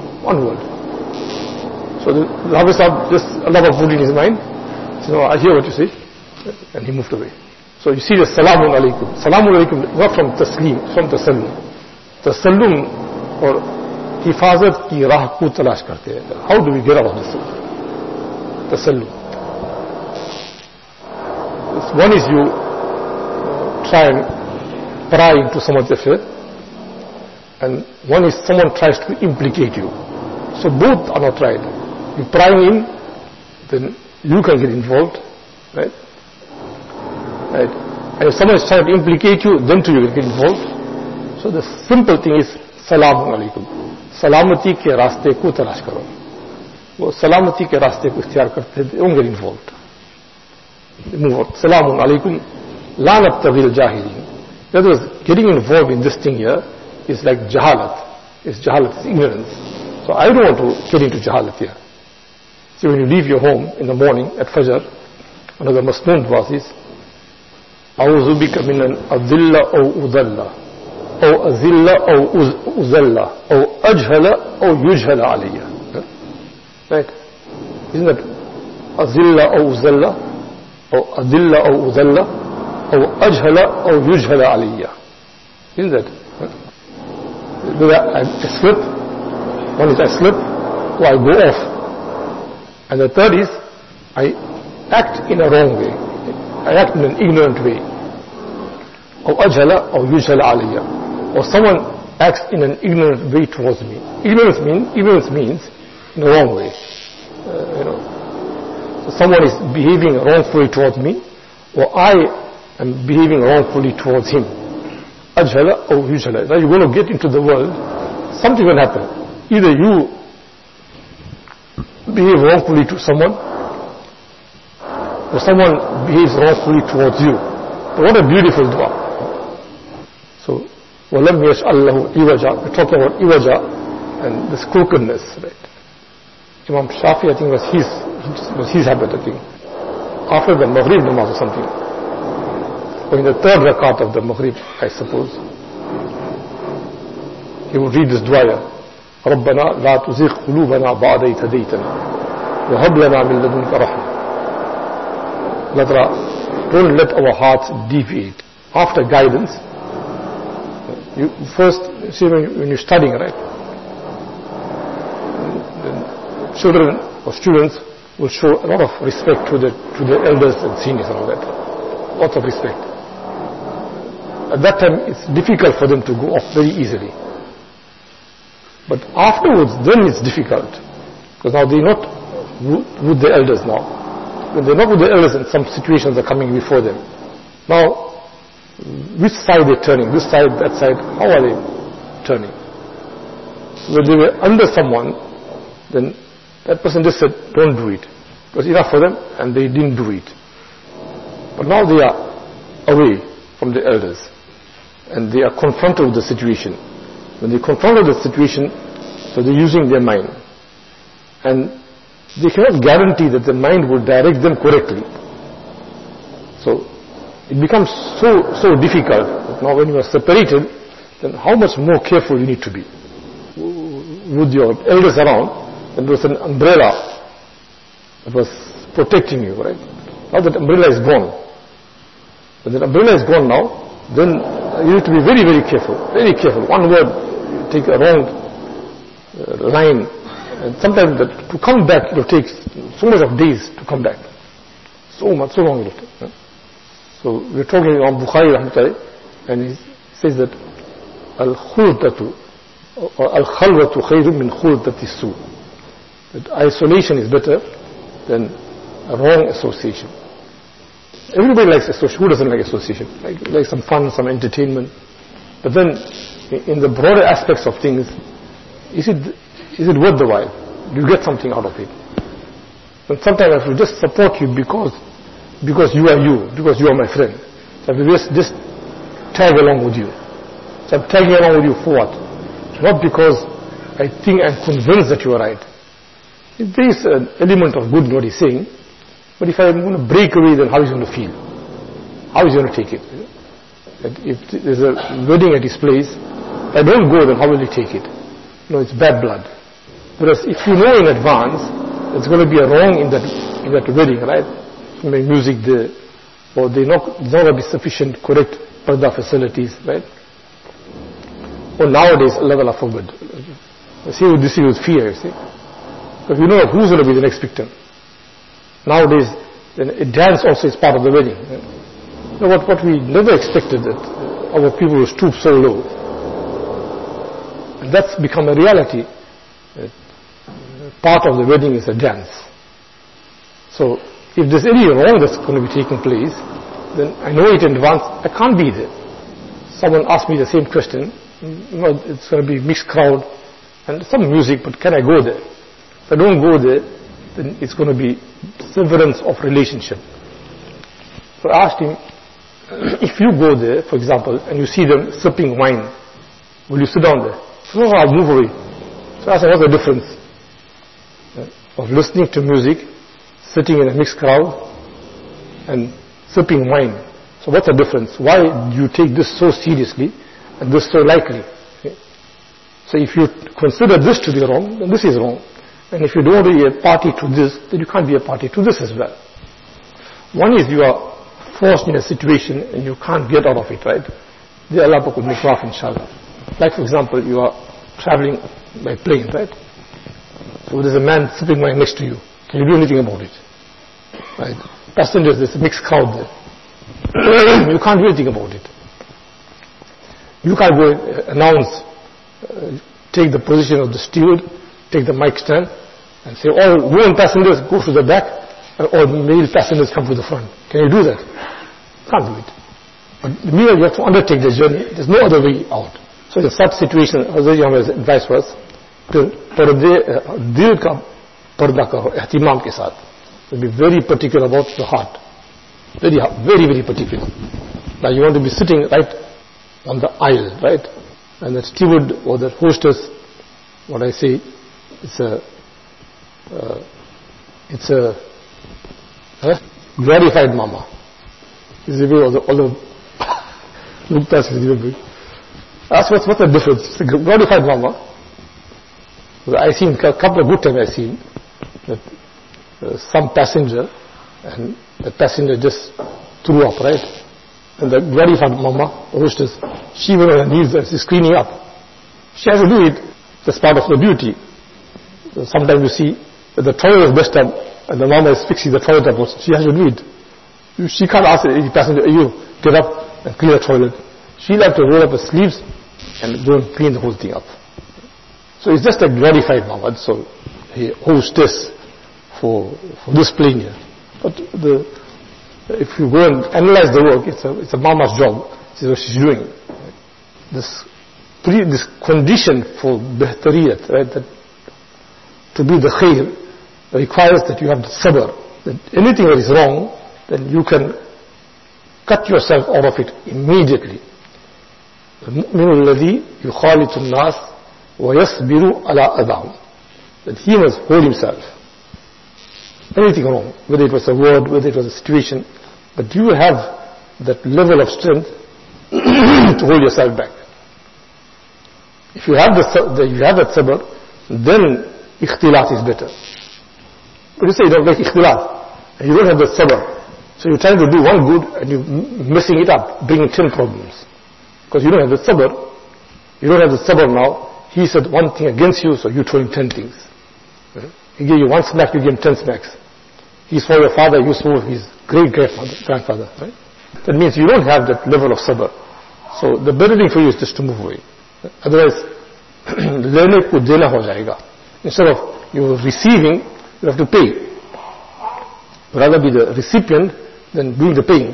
So the Hafiz Sahib, just Allah put in his mind, said, no, I hear what you say, and he moved away. So you see the Salamun Alaikum. Salamun Alaikum, not from Taslim, from Tasallum. Tasallum or Hifazat ki rah ko talash karte hain. How do we get out of this? Tasallum. One is you try and pry into someone's affair, and one is someone tries to implicate you. So both are not right. You prying in, then you can get involved, right? Right? And if someone is trying to implicate you, then too you will get involved. So the simple thing is Salamun Alaikum. Salamati ke raaste ko talash karo. वो सलामती के रास्ते को इख्तियार करते थे, don't get involved. Move on. Salamun Alaikum. La nabtaghil jahilin. In other words, getting involved in this thing here is like jahalat. It's jahalat, it's ignorance. So I don't want to get into jahalat here. So when you leave your home in the morning at Fajr, one of the masnoon du'as is, أعوذ بك من أن أذل أو أذل أو أذل أو أذل أو أجهل أو يجهل علي. Right? Isn't that أذل أو أذل أو أذل أو أذل أو أجهل أو يجهل علي. Isn't that? I slip. One is I slip or I go off. And the third is I act in a wrong way. I act in an ignorant way. Or ajhala or yujhala aliyya. Or someone acts in an ignorant way towards me. Ignorance means in a wrong way. So someone is behaving wrongfully towards me, or I am behaving wrongfully towards him. Ajhala or yujhala. Now you're going to get into the world, something will happen. Either you behave wrongfully to someone, or someone behaves wrongfully towards you. But what a beautiful dua. So, وَلَمْ يَشْأَلْ لَهُ إِوَجَا. We're talking about iwaja and this crookedness, right? Imam Shafi, I think, was his habit, I think. After the Maghrib namaz or something. Or in the third rakat of the Maghrib, I suppose. He would read this dua. رَبَّنَا لَا تُزِغْ قُلُوبَنَا بَعْدَ إِذْ هَدَيْتَنَا وَهَبْ لَنَا مِن لَدُنْكَ رَحْمَةً. Don't let our hearts deviate after guidance, you first see when you're studying, right? Children or students will show a lot of respect to the elders and seniors and all that. Lots of respect. At that time, it's difficult for them to go off very easily. But afterwards, then it's difficult. Because now they're not with the elders now. When they're not with the elders and some situations are coming before them. Now, which side they're turning? This side, that side, how are they turning? When they were under someone, then that person just said, don't do it. It was enough for them and they didn't do it. But now they are away from the elders and they are confronted with the situation. When they confronted the situation, so they're using their mind. And they cannot guarantee that the mind will direct them correctly. So it becomes so difficult. Now when you are separated, then how much more careful you need to be. With your elders around, and there was an umbrella that was protecting you, right? Now that umbrella is gone. When that umbrella is gone now, then you need to be very, very careful. Very careful. One word, you take a wrong line. And sometimes to come back, it will take so much of days to come back. So long it will take. So we're talking about Bukhari Rahmatullahi, and he says that al-khultatu or al-khalwatu khayrun min khultati su. That isolation is better than a wrong association. Everybody likes association. Who doesn't like association? Like some fun, some entertainment. But then, in the broader aspects of things, is it worth the while? Do you get something out of it? And sometimes I will just support you because you are you, because you are my friend. So I will just tag along with you. So I'm tagging along with you for what? Not because I think I'm convinced that you are right. There is an element of good in what he's saying, but if I'm going to break away, then how is he going to feel? How is he going to take it? If there's a wedding at his place, if I don't go, then how will he take it? No, it's bad blood. Whereas if you know in advance, there's going to be a wrong in that wedding, right? Maybe music there, or there's not going to be sufficient correct parda facilities, right? Or nowadays, Allah forbid. See, this is with fear, you see. But you know who's going to be the next victim. Nowadays, then a dance also is part of the wedding. You know what we never expected, that our people will stoop so low. And that's become a reality. Part of the wedding is a dance. So, if there's any wrong that's going to be taking place, then I know it in advance, I can't be there. Someone asked me the same question. You know, it's going to be mixed crowd and some music, but can I go there? If I don't go there, then it's going to be severance of relationship. So I asked him, if you go there, for example, and you see them sipping wine, will you sit down there? So no, I'll move away. So I asked him, what's the difference of listening to music, sitting in a mixed crowd, and sipping wine? So what's the difference? Why do you take this so seriously and this so lightly? Okay. So if you consider this to be wrong, then this is wrong. And if you don't want to be a party to this, then you can't be a party to this as well. One is you are forced in a situation and you can't get out of it, right? The Allah could make off, inshallah. Like for example, you are traveling by plane, right? So there's a man sipping wine next to you. Can you do anything about it? Right? Passengers, there's a mixed crowd there. You can't do anything about it. You can't go announce, take the position of the steward, take the mic stand, and say, all women passengers go to the back, or male passengers come to the front. Can you do that? Can't do it. But the minute you have to undertake the journey, there's no other way out. So in such situation, Hazrat advice was, dil ka parda karo, ihtimam ke saath. Be very particular about the heart. Very, very particular. Now you want to be sitting right on the aisle, right? And the steward or the hostess, what I say, it's a glorified mama. This is the way all the Muktas is given. Ask what's the difference? It's a glorified mama. I seen a couple of good times I seen that some passenger, and the passenger just threw up, right? And the glorified mama, the hostess, she went on her knees and she's cleaning up. She has to do it. That's part of the beauty. So sometimes you see that the toilet is messed up and the mama is fixing the toilet up. She has to do it. She can't ask any passenger, you get up and clean the toilet. She'll have to roll up her sleeves and go and clean the whole thing up. So it's just a glorified mama. So he hostess for this plane here. But if you go and analyze the work, it's a mama's job. This is what she's doing. This condition for behtariyat, right, that to be the khair requires that you have the sabr. That anything that is wrong, then you can cut yourself out of it immediately. الْمُؤْمِنُ الَّذِي يُخَالِطُ النَّاسِ وَيَصْبِرُ عَلَىٰ أَذَاهُمْ. That he must hold himself. Anything wrong, whether it was a word, whether it was a situation, but you have that level of strength to hold yourself back. If you have that sabr, then ikhtilat is better. But you say you don't like ikhtilat, and you don't have the sabr. So you're trying to do one good, and you're messing it up, bringing 10 problems. Because you don't have the sabr. You don't have the sabr now. He said one thing against you, so you told him 10 things. He gave you one smack, you gave him 10 smacks. He saw your father, you saw his great-grandfather. Right? That means you don't have that level of sabr. So the better thing for you is just to move away. Otherwise, lene ko dena ho jayega. Instead of you receiving, you have to pay. Rather be the recipient than doing the paying.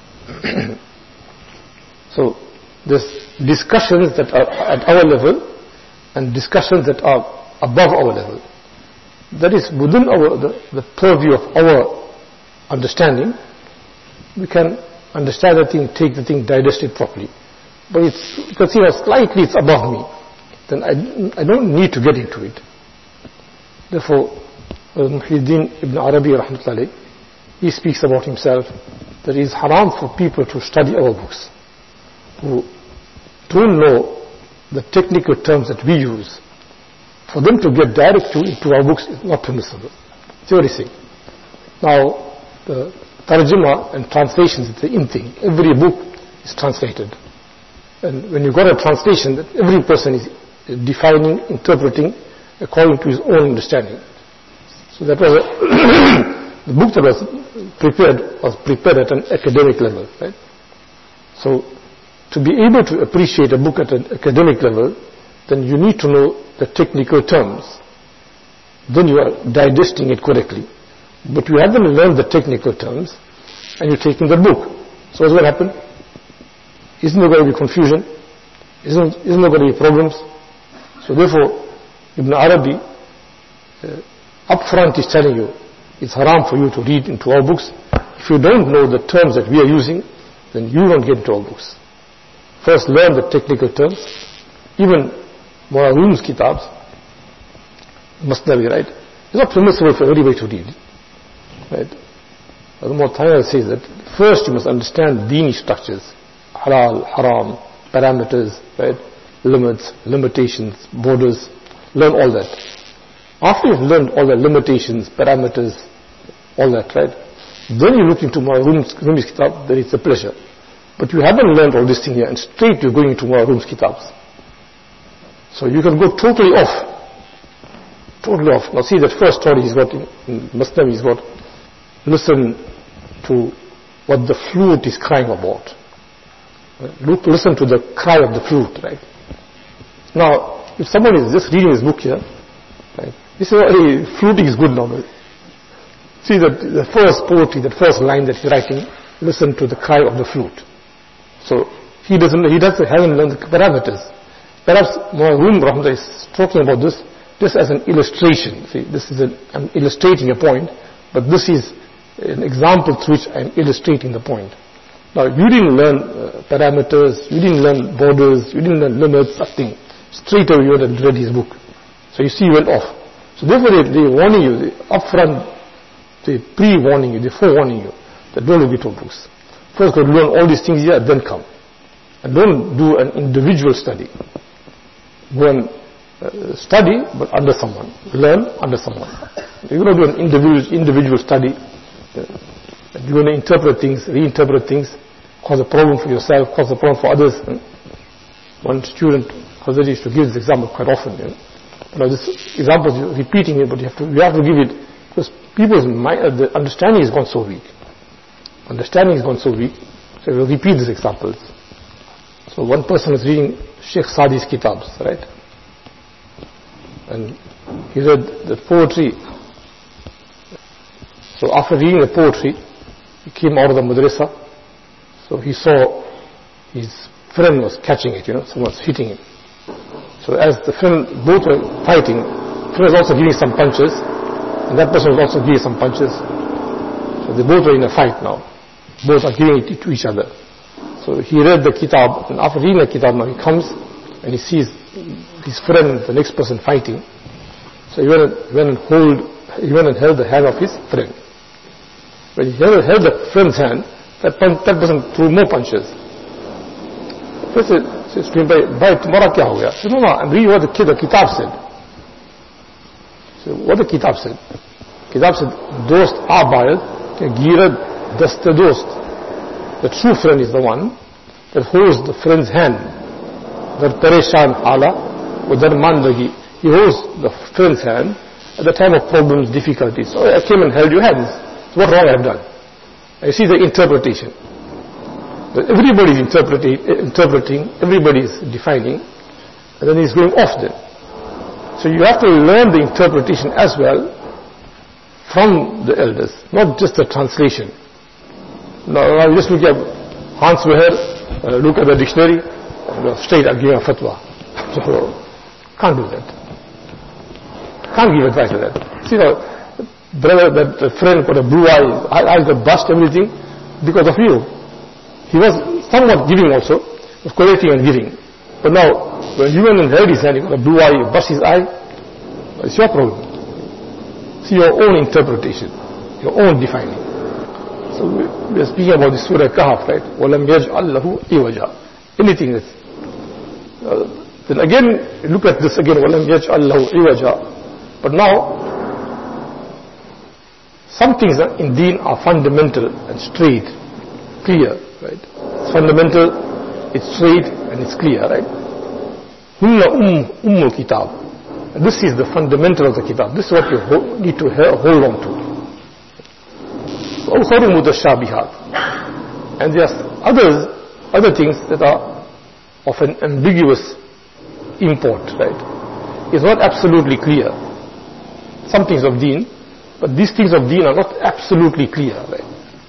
So there's discussions that are at our level and discussions that are above our level. That is within the purview of our understanding. We can understand the thing, take the thing, digest it properly. But you can see how slightly it's above me. Then I don't need to get into it. Therefore, Muhyiddin Ibn Arabi rahmatullahi, he speaks about himself that it is haram for people to study our books who don't know the technical terms that we use. For them to get direct into our books is not permissible. See what he's saying. Now, the tarjuma and translations, it's the in thing. Every book is translated. And when you got a translation, that every person is defining, interpreting according to his own understanding. So that was the book that was prepared at an academic level, right? So to be able to appreciate a book at an academic level, then you need to know the technical terms. Then you are digesting it correctly. But you haven't learned the technical terms, and you're taking the book. So what's going to happen? Isn't there going to be confusion? Isn't there going to be problems? So therefore, Ibn Arabi, up front is telling you, it's haram for you to read into our books. If you don't know the terms that we are using, then you don't get into our books. First learn the technical terms. Even Mu'arrum's kitabs, Masnavi, right? It's not permissible for everybody to read. Right? Al-Mu'tayya says that first you must understand dini structures. Halal, haram, parameters, right? Limits, limitations, borders. Learn all that. After you've learned all the limitations, parameters, all that, right? Then you look into Mu'arrum's kitab, then it's a pleasure. But you haven't learned all this thing here, and straight you're going into Mu'arrum's kitabs. So you can go totally off. Totally off. Now see that first story he's got in Masnavi, he's got, listen to what the flute is crying about. Listen to the cry of the flute, right? Now, if someone is just reading his book here, right, he says, hey, fluting is good now. See that the first poetry, that first line that he's writing, listen to the cry of the flute. So he hasn't learned the parameters. Perhaps Mu'arrum Rahmatullah is talking about this just as an illustration. See, this is I'm illustrating a point, but this is an example through which I'm illustrating the point. Now, you didn't learn parameters, you didn't learn borders, you didn't learn limits, nothing. Straight away you had read his book. So you see, you went off. So therefore they're warning you, upfront, they're pre-warning you, they're forewarning you, that don't look at your books. First go learn all these things here, then come. And don't do an individual study. Go and study, but under someone. Learn under someone. You're going to do an individual study. You're going to interpret things, reinterpret things, cause a problem for yourself, cause a problem for others. One student, Hazrat used to give this example quite often. This example is repeating it, but you have to give it, because people's mind, the understanding has gone so weak. Understanding has gone so weak, so we will repeat these examples. So one person was reading Sheikh Sadi's kitabs, right? And he read the poetry. So after reading the poetry, he came out of the madrasa. So he saw his friend was catching it, someone was hitting him. So as the friend, both were fighting, the friend was also giving some punches, and that person was also giving some punches. So they both were in a fight now. Both are giving it to each other. So he read the kitab, and after reading the kitab now he comes and he sees his friend, the next person fighting. So he went and held the hand of his friend. When he held the friend's hand, that person threw more punches. First he says to him, "Bhai, tumhara kya ho gaya?" He said, "No, I'm reading what the kitab said." So what the kitab said? Kitab said, "Dost abayad ke girad daste dost." The true friend is the one that holds the friend's hand. That pareshan hala, wa darman lagi. He holds the friend's hand at the time of problems, difficulties. So I came and held your hands. So what wrong I have done? You see the interpretation. Everybody is interpreting, everybody is defining, and then he's going off there. So you have to learn the interpretation as well from the elders, not just the translation. Now you just look at Hans Weher, look at the dictionary, and straight I'll give a fatwa. So, can't do that. Can't give advice like that. See, brother, that friend got a blue eye, eyes got bust, everything, because of you. He was somewhat giving also, was collecting and giving. But now, when you went and held his hand, he got a blue eye, you bust his eye, it's your problem. See your own interpretation, your own defining. So we are speaking about the Surah Kahf, right? وَلَمْ يَجْعَلْ لَهُ إِوَجًا. Anything that's... then again, look at this again, وَلَمْ يَجْعَلْ لَهُ إِوَجًا. But now, some things in deen are fundamental and straight, clear, right? It's fundamental, it's straight, and it's clear, right? Hunna ummul kitab. This is the fundamental of the kitab. This is what you need to hold on to. Ukharu mutashabihat. And there are other things that are of an ambiguous import, right? It's not absolutely clear. Some things of deen, but these things of deen are not absolutely clear, right?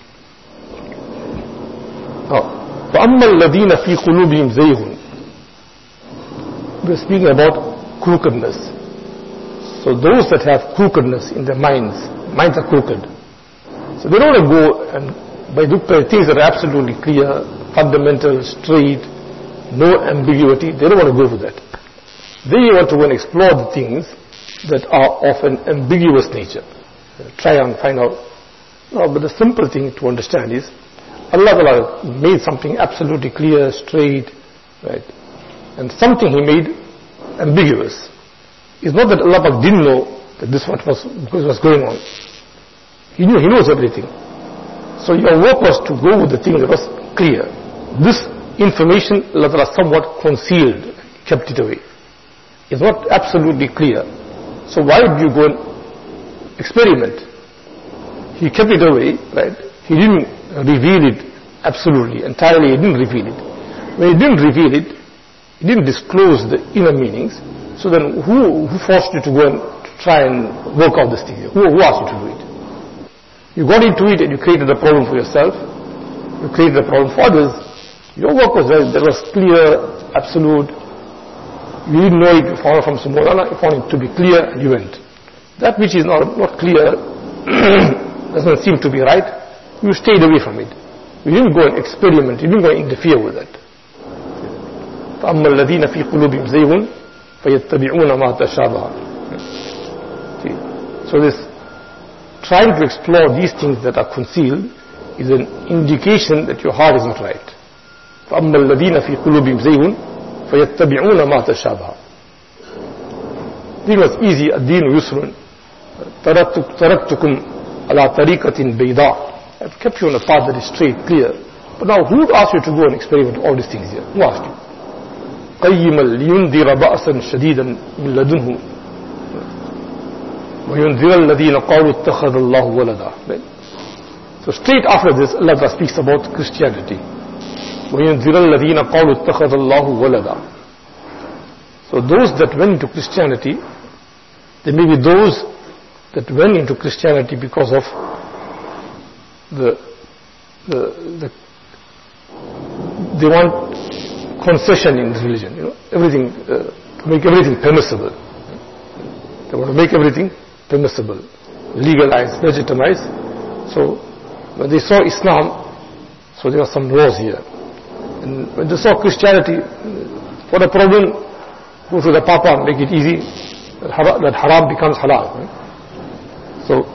فَأَمَّا الَّذِينَ فِي قُلُوبِهِمْ زَيْغٌ. We're speaking about crookedness. So those that have crookedness in their minds are crooked. So they don't want to go and by things that are absolutely clear, fundamental, straight, no ambiguity. They don't want to go for that. They want to go and explore the things that are of an ambiguous nature. Try and find out. No, but the simple thing to understand is Allah Ta'ala made something absolutely clear, straight, right? And something He made ambiguous. It's not that Allah Ta'ala didn't know that this was going on. He knew, He knows everything. So your work was to go with the thing that was clear. This information Allah Ta'ala somewhat concealed, kept it away. It's not absolutely clear. So why did you go and experiment? He kept it away, right? He didn't reveal it absolutely, entirely. He didn't reveal it. When He didn't reveal it, He didn't disclose the inner meanings. So then who forced you to go and try and work out this thing? Who asked you to do it? You got into it and you created a problem for yourself. You created a problem for others. Your work was that was clear, absolute. You didn't know it, you found it from some Maulana, you found it to be clear, and you went. That which is not clear, doesn't seem to be right, you stayed away from it. You didn't go and experiment, you didn't go and interfere with it. فَأَمَّا الَّذِينَ فِي قُلُوبِهِمْ زَيْغٌ فَيَتَّبِعُونَ مَا تَشَابَهَ. So this trying to explore these things that are concealed is an indication that your heart is not right. فَأَمَّا الَّذِينَ فِي قُلُوبِهِمْ زَيْغٌ فَيَتَّبِعُونَ مَا تَشَابَهَ. Deen was easy, ad-deen yusrun. تَرَكْتُكُمْ عَلَى طَرِيقَةٍ بَيْضَاءٍ. I've kept you on a path that is straight, clear. But now, who asked you to go and experiment all these things here? Who asked you? قَيِّمًا لِيُنْذِرَ بَأْسًا شَدِيدًا مِنْ لَدُنْهُ وَيُنْذِرَ الَّذِينَ قَالُوا اتَّخَذَ اللَّهُ وَلَدًا. So straight after this, Allah speaks about Christianity. وَيُنْذِرَ الَّذِينَ قَالُوا اتَّخَذَ اللَّهُ وَلَدًا. So those that went into Christianity, there may be those that went into Christianity because of they want concession in religion, everything, to make everything permissible. They want to make everything permissible, legalize, legitimize. So when they saw Islam, so there were some laws here. And when they saw Christianity, what a problem, go to the Papa and make it easy, that haram becomes halal. So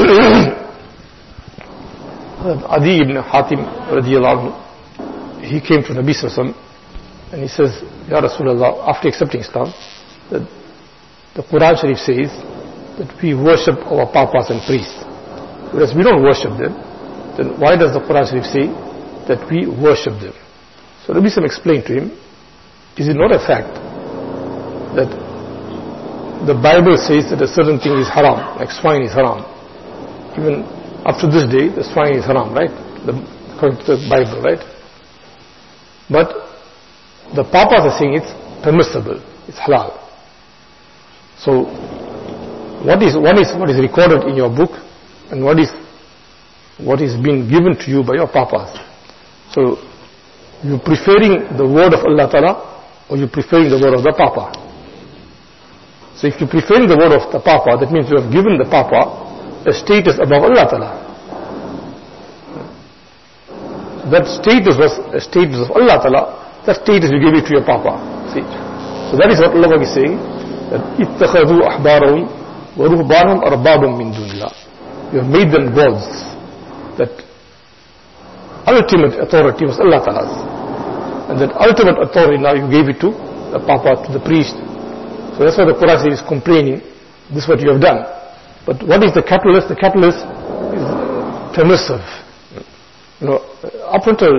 Adi ibn Hatim radiallahu anhu, he came to Nabi sallallahu alaihi wasallam and he says, Ya Rasulullah, after accepting Islam, that the Quran Sharif says that we worship our papas and priests. Whereas we don't worship them, then why does the Quran Sharif say that we worship them? So Nabi sallallahu explained to him, is it not a fact that the Bible says that a certain thing is haram, like swine is haram. Even up to this day, the swine is haram, right? According to the Bible, right? But the papas are saying it's permissible, it's halal. So what is recorded in your book, and what is being given to you by your papas? So you preferring the word of Allah Ta'ala, or you preferring the word of the papa? So if you preferring the word of the papa, that means you have given the papa a status above Allah Ta'ala. That status was a status of Allah Ta'ala. That status you gave it to your papa. See? So that is what Allah is saying, that اتَّخَذُوا أَحْبَارَهُمْ وَرُهْبَانَهُمْ أَرْبَابًا مِّن دُونِ اللَّهِ. You have made them gods. That ultimate authority was Allah Ta'ala's. And that ultimate authority now you gave it to the papa, to the priest. So that's why the Quran is complaining, this is what you have done. But what is the catalyst? The catalyst is permissive. Up until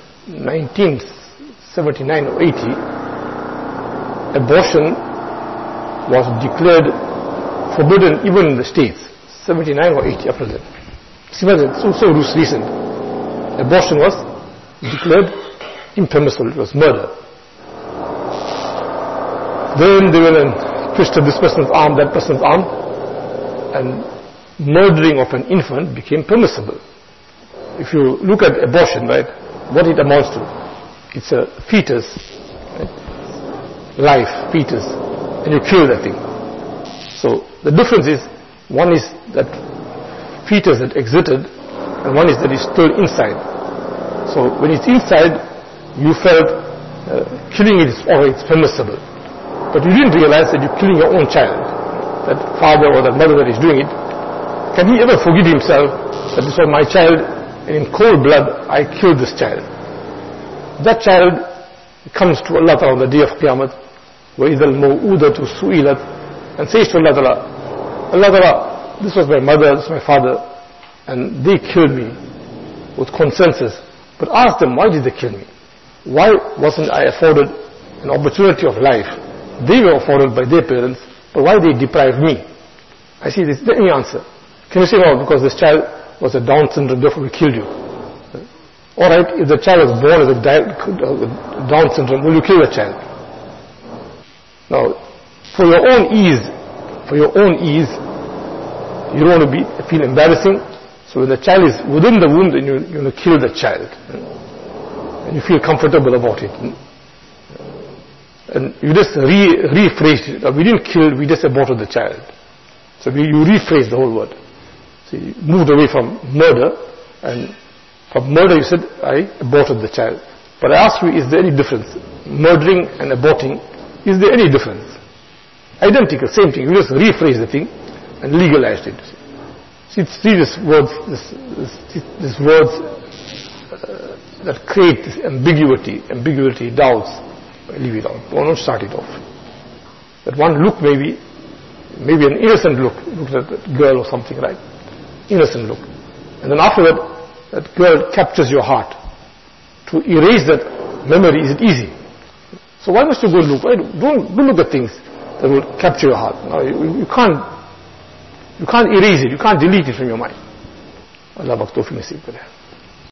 1979 or 80, abortion was declared forbidden even in the States. 79 or 80 after that. See, so recent. Abortion was declared impermissible. It was murder. Then they went and twisted this person's arm, that person's arm, and murdering of an infant became permissible. If you look at abortion, right, what it amounts to, it's a fetus, right? Life, fetus, and you kill that thing. So the difference is, one is that fetus that exited, and one is that is still inside. So when it's inside, you felt killing it is alright, it's permissible. But you didn't realize that you're killing your own child. That father or that mother that is doing it, can he ever forgive himself that this was my child, and in cold blood I killed this child? That child comes to Allah Ta'ala on the day of Qiyamah, وَإِذَا الْمَوْءُودَةُ سُئِلَتْ, and says to Allah Ta'ala, Allah Ta'ala, this was my mother, this was my father, and they killed me with consensus. But ask them, why did they kill me? Why wasn't I afforded an opportunity of life? They were afforded by their parents, but why they deprived me? I see this. Is there any answer? Can you say, no, because this child was a Down syndrome, therefore we killed you? Alright, if the child was born with Down syndrome, will you kill the child? Now, for your own ease, you don't want to feel embarrassing. So when the child is within the womb, then you're going to kill the child. And you feel comfortable about it. And you just rephrased it. We didn't kill, we just aborted the child. So you rephrased the whole word. So you moved away from murder, and from murder you said, I aborted the child. But I ask you, is there any difference? Murdering and aborting, is there any difference? Identical, same thing. You just rephrased the thing and legalized it. See these words, these words that create this ambiguity, doubts. Leave it out. Don't start it off. That one look, maybe an innocent look at that girl or something, right? Innocent look. And then after that girl captures your heart. to erase that memory, is it easy? So why must you go look? Don't look at things that will capture your heart. No, you can't erase it, you can't delete it from your mind. Allah Pak Tawfiq Naseeb Kare.